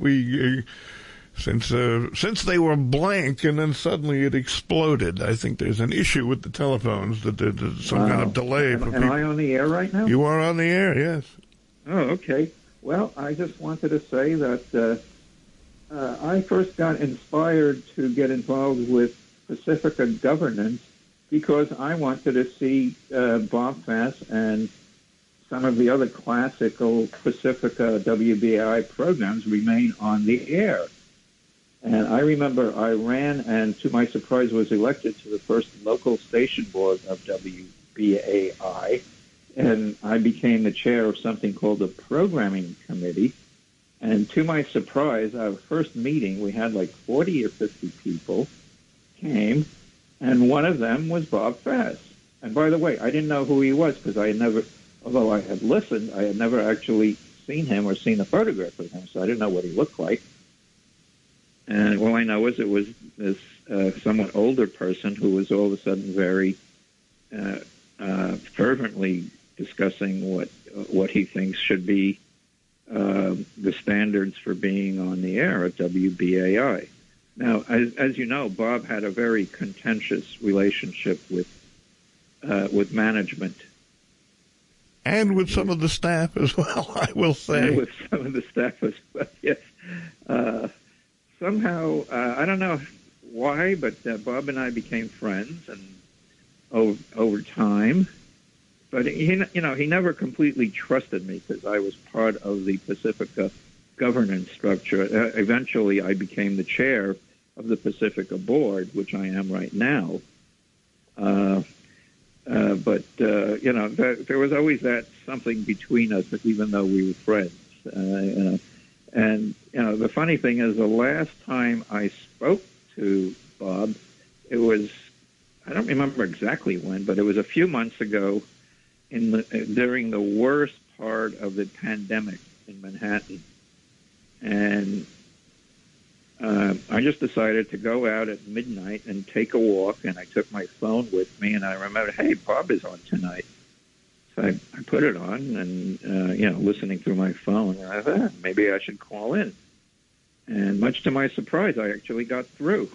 they were blank, and then suddenly it exploded. I think there's an issue with the telephones, that there's some kind of delay. Am I on the air right now? You are on the air, yes. Oh, okay. Well, I just wanted to say that I first got inspired to get involved with Pacifica governance because I wanted to see Bob Fass and some of the other classical Pacifica WBAI programs remain on the air. And I remember I ran and, to my surprise, was elected to the first local station board of WBAI. And I became the chair of something called the Programming Committee. And to my surprise, our first meeting, we had like 40 or 50 people came, and one of them was Bob Fass. And by the way, I didn't know who he was because I had never, although I had listened, I had never actually seen him or seen a photograph of him, so I didn't know what he looked like. And all I know is it was this somewhat older person who was all of a sudden very fervently discussing what he thinks should be the standards for being on the air at WBAI. Now, as you know, Bob had a very contentious relationship with management, And with some of the staff as well, I will say. And with some of the staff as well, yes. Somehow, I don't know why, but Bob and I became friends, and over time. But he never completely trusted me because I was part of the Pacifica governance structure. Eventually, I became the chair of the Pacifica board, which I am right now. But there was always that something between us, even though we were friends. And the funny thing is, the last time I spoke to Bob, it was, I don't remember exactly when, but it was a few months ago during the worst part of the pandemic in Manhattan. And I just decided to go out at midnight and take a walk, and I took my phone with me, and I remembered, hey, Bob is on tonight. So I put it on and, listening through my phone, and I thought, maybe I should call in. And much to my surprise, I actually got through.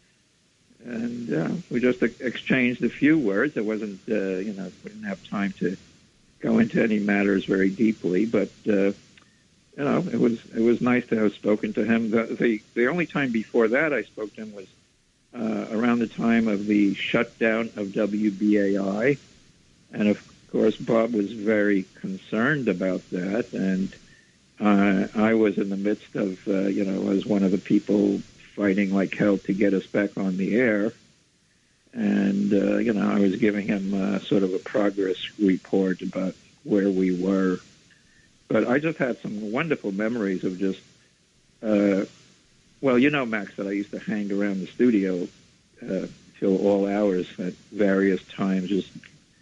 And we just exchanged a few words. It wasn't, we didn't have time to go into any matters very deeply, but, it was nice to have spoken to him. The only time before that I spoke to him was around the time of the shutdown of WBAI. And, of course, Bob was very concerned about that. And I was in the midst of, as one of the people fighting like hell to get us back on the air. And, I was giving him sort of a progress report about where we were. But I just had some wonderful memories of just, Max, that I used to hang around the studio till all hours at various times, just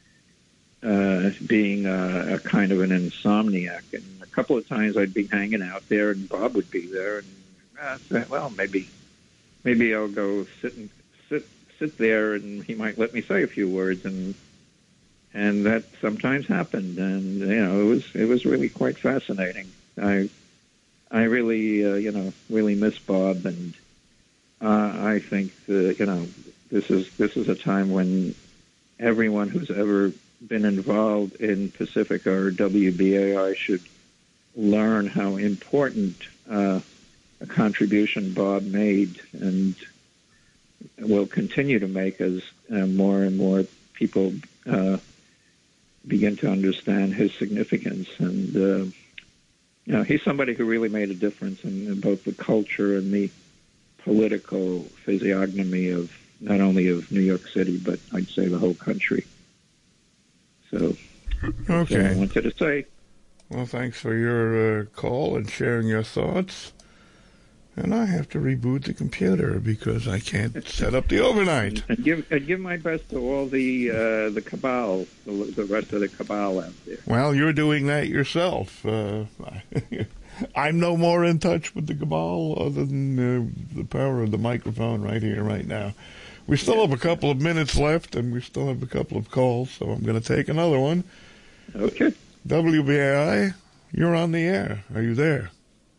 being a kind of an insomniac. And a couple of times I'd be hanging out there, and Bob would be there, and I said, well, maybe I'll go sit there, and he might let me say a few words, and that sometimes happened, and it was really quite fascinating. I really really miss Bob, and I think this is a time when everyone who's ever been involved in Pacifica or WBAI should learn how important a contribution Bob made and will continue to make as more and more people begin to understand his significance. And, he's somebody who really made a difference in both the culture and the political physiognomy of not only of New York City, but I'd say the whole country. So, that's what I wanted to say. Well, thanks for your call and sharing your thoughts. And I have to reboot the computer because I can't set up the overnight. And give my best to all the cabal, the rest of the cabal out there. Well, you're doing that yourself. I'm no more in touch with the cabal other than the power of the microphone right here, right now. We still have a couple of minutes left, and we still have a couple of calls, so I'm going to take another one. Okay. WBAI, you're on the air. Are you there?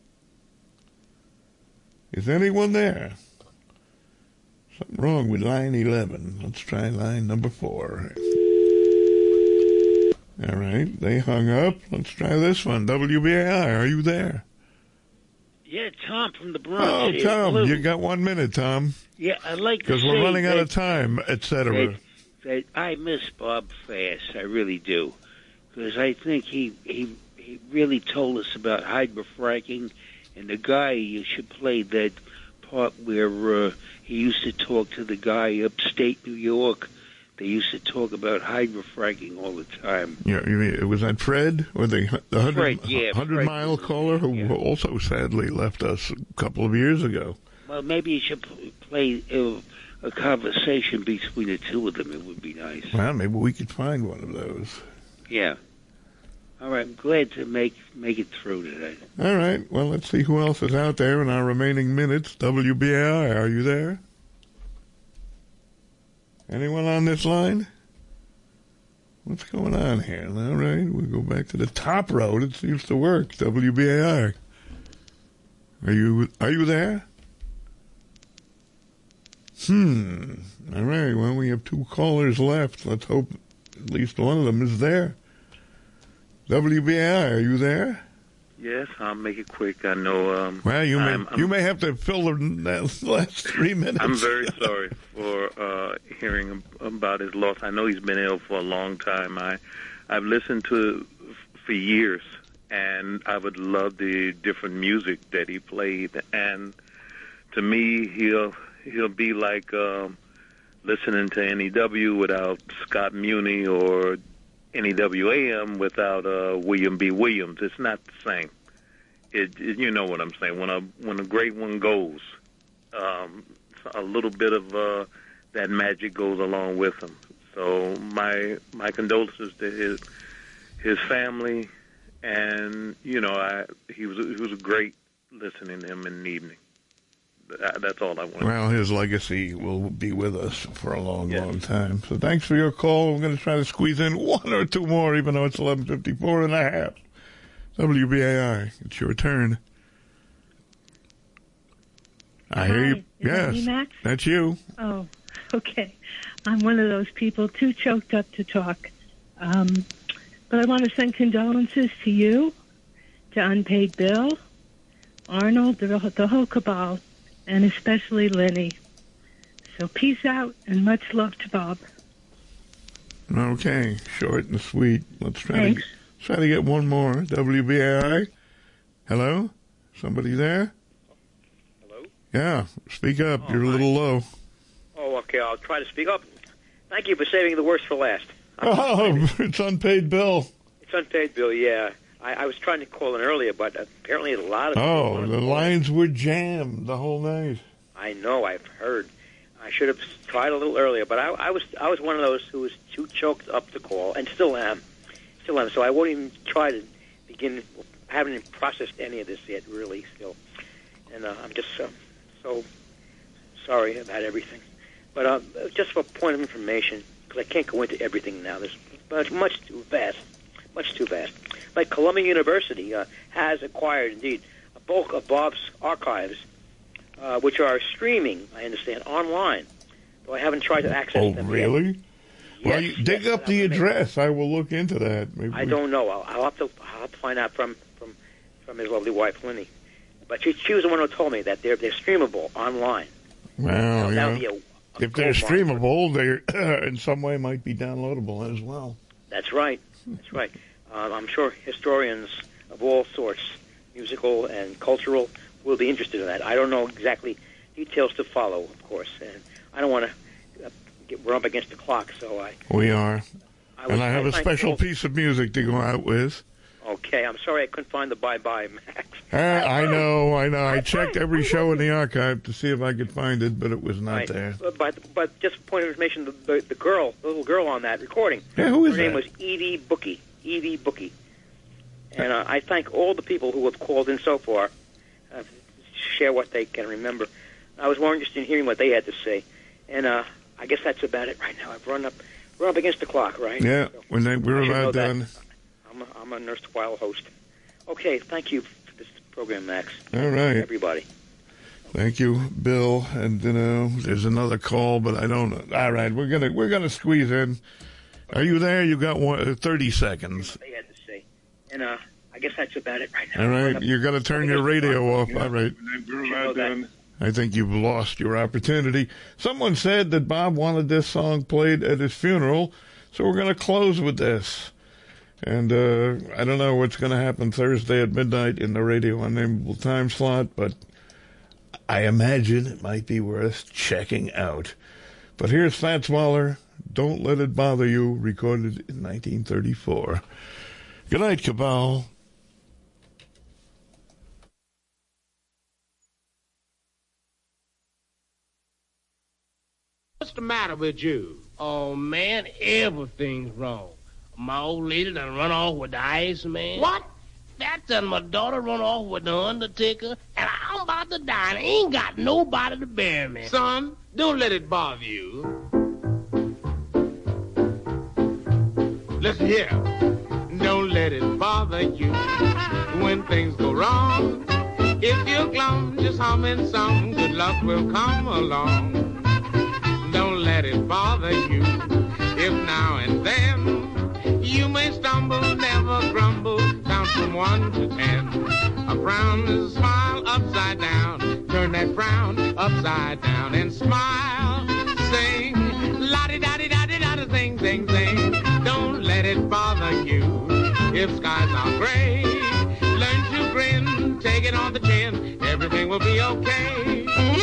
Is anyone there? Something wrong with line 11. Let's try line number 4. All right, they hung up. Let's try this one. WBAI, are you there? Yeah, Tom from the Bronx. Oh, Tom, you got 1 minute, Tom. Yeah, I'd like to say... Because we're running out of time, etc. That I miss Bob Fast. I really do. Because I think he really told us about hydrofracking. And the guy, you should play that part where he used to talk to the guy upstate New York. They used to talk about hydrofracking all the time. Yeah, you mean, was that Fred? Or the 100-mile caller who also sadly left us a couple of years ago? Well, maybe you should play a conversation between the two of them. It would be nice. Well, maybe we could find one of those. Yeah. All right, I'm glad to make it through today. All right, well, let's see who else is out there in our remaining minutes. WBAI, are you there? Anyone on this line? What's going on here? All right, we'll go back to the top road. It seems to work. WBAI. Are you there? All right, well, we have 2 callers left. Let's hope at least one of them is there. WBAI, are you there? Yes, I'll make it quick. I know. Well, you may have to fill the last 3 minutes. I'm very sorry for hearing about his loss. I know he's been ill for a long time. I've listened to for years, and I would love the different music that he played. And to me, he'll be like listening to NEW without Scott Muni or NEWAM without William B. Williams. It's not the same. You know what I'm saying. When a great one goes, a little bit of that magic goes along with him. So my condolences to his family, and he was a great listening to him in the evening. That's all I want. Well, his legacy will be with us for a long, long time. So thanks for your call. We're going to try to squeeze in one or two more, even though it's 11:54 and a half. WBAI, it's your turn. I hear you. Yes, me, Max? That's you. Oh, okay. I'm one of those people too choked up to talk. But I want to send condolences to you, to Unpaid Bill, Arnold, the whole cabal, and especially Lenny. So peace out and much love to Bob. Okay, short and sweet. Let's try to get one more. WBAI. Hello? Somebody there? Hello? Yeah, speak up. You're a little low. Oh, okay. I'll try to speak up. Thank you for saving the worst for last. It's Unpaid Bill. It's Unpaid Bill, yeah. I was trying to call in earlier, but apparently a lot of people... the lines were jammed the whole night. I know, I've heard. I should have tried a little earlier, but I was one of those who was too choked up to call, and still am. So I won't even try to begin. I haven't even processed any of this yet, really, still. And I'm just so sorry about everything. But just for a point of information, because I can't go into everything now. There's much too vast. Like Columbia University has acquired, indeed, a bulk of Bob's archives, which are streaming, I understand, online. Though I haven't tried to access them yet. Oh, really? Well, you dig up the address. I will look into that. Maybe I don't know. I'll have to find out from his lovely wife, Lenny. But she was the one who told me that they're streamable online. Well, if they're streamable, they in some way might be downloadable as well. That's right. That's right. I'm sure historians of all sorts, musical and cultural, will be interested in that. I don't know exactly details to follow, of course, and I don't want to we're up against the clock, so we are. And I have a special piece of music to go out with. Okay, I'm sorry I couldn't find the bye-bye, Max. I know. I checked every show in the archive to see if I could find it, but it was not there. But just a point of information, the little girl on that recording, who is her name was Evie Bookie. And I thank all the people who have called in so far, share what they can remember. I was more interested in hearing what they had to say. And I guess that's about it right now. We're up against the clock, right? Yeah, so we're about done. I'm a Nurse Weil host. Okay, thank you for this program, Max. All right. Everybody. Thank you, Bill. And there's another call, but I don't know. All right, we're gonna squeeze in. Are you there? You got 30 seconds. They had to say, and I guess that's about it right now. All right, you're gonna turn your radio off. All right. I think you've lost your opportunity. Someone said that Bob wanted this song played at his funeral, so we're going to close with this. And I don't know what's going to happen Thursday at midnight in the Radio Unnameable time slot, but I imagine it might be worth checking out. But here's Fats Waller, Don't Let It Bother You, recorded in 1934. Good night, Cabal. What's the matter with you? Oh, man, everything's wrong. My old lady done run off with the Iceman. What? That's done my daughter run off with the Undertaker, and I'm about to die and ain't got nobody to bury me. Son, don't let it bother you. Listen here. Don't let it bother you when things go wrong. If you're glum, just humming some good luck will come along. Don't let it bother you if now and then you may stumble, never grumble. 1 to 10. A frown is a smile upside down. Turn that frown upside down and smile. Sing, la-di-da-di-da-di-da, sing, sing, sing. Don't let it bother you if skies are gray. Learn to grin, take it on the chin. Everything will be okay.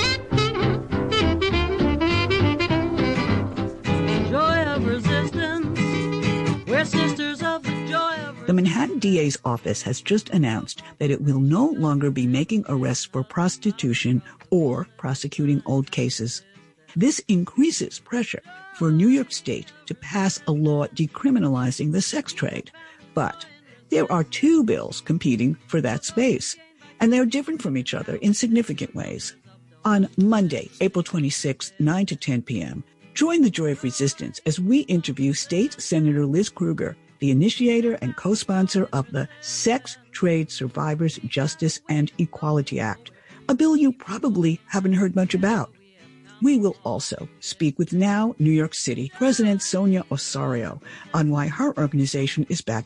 Joy of resistance. We're sisters of the joy of... The Manhattan DA's office has just announced that it will no longer be making arrests for prostitution or prosecuting old cases. This increases pressure for New York State to pass a law decriminalizing the sex trade. But there are two bills competing for that space, and they're different from each other in significant ways. On Monday, April 26, 9 to 10 p.m., join the Joy of Resistance as we interview State Senator Liz Krueger, the initiator and co-sponsor of the Sex Trade Survivors Justice and Equality Act, a bill you probably haven't heard much about. We will also speak with now New York City President Sonia Osorio on why her organization is backing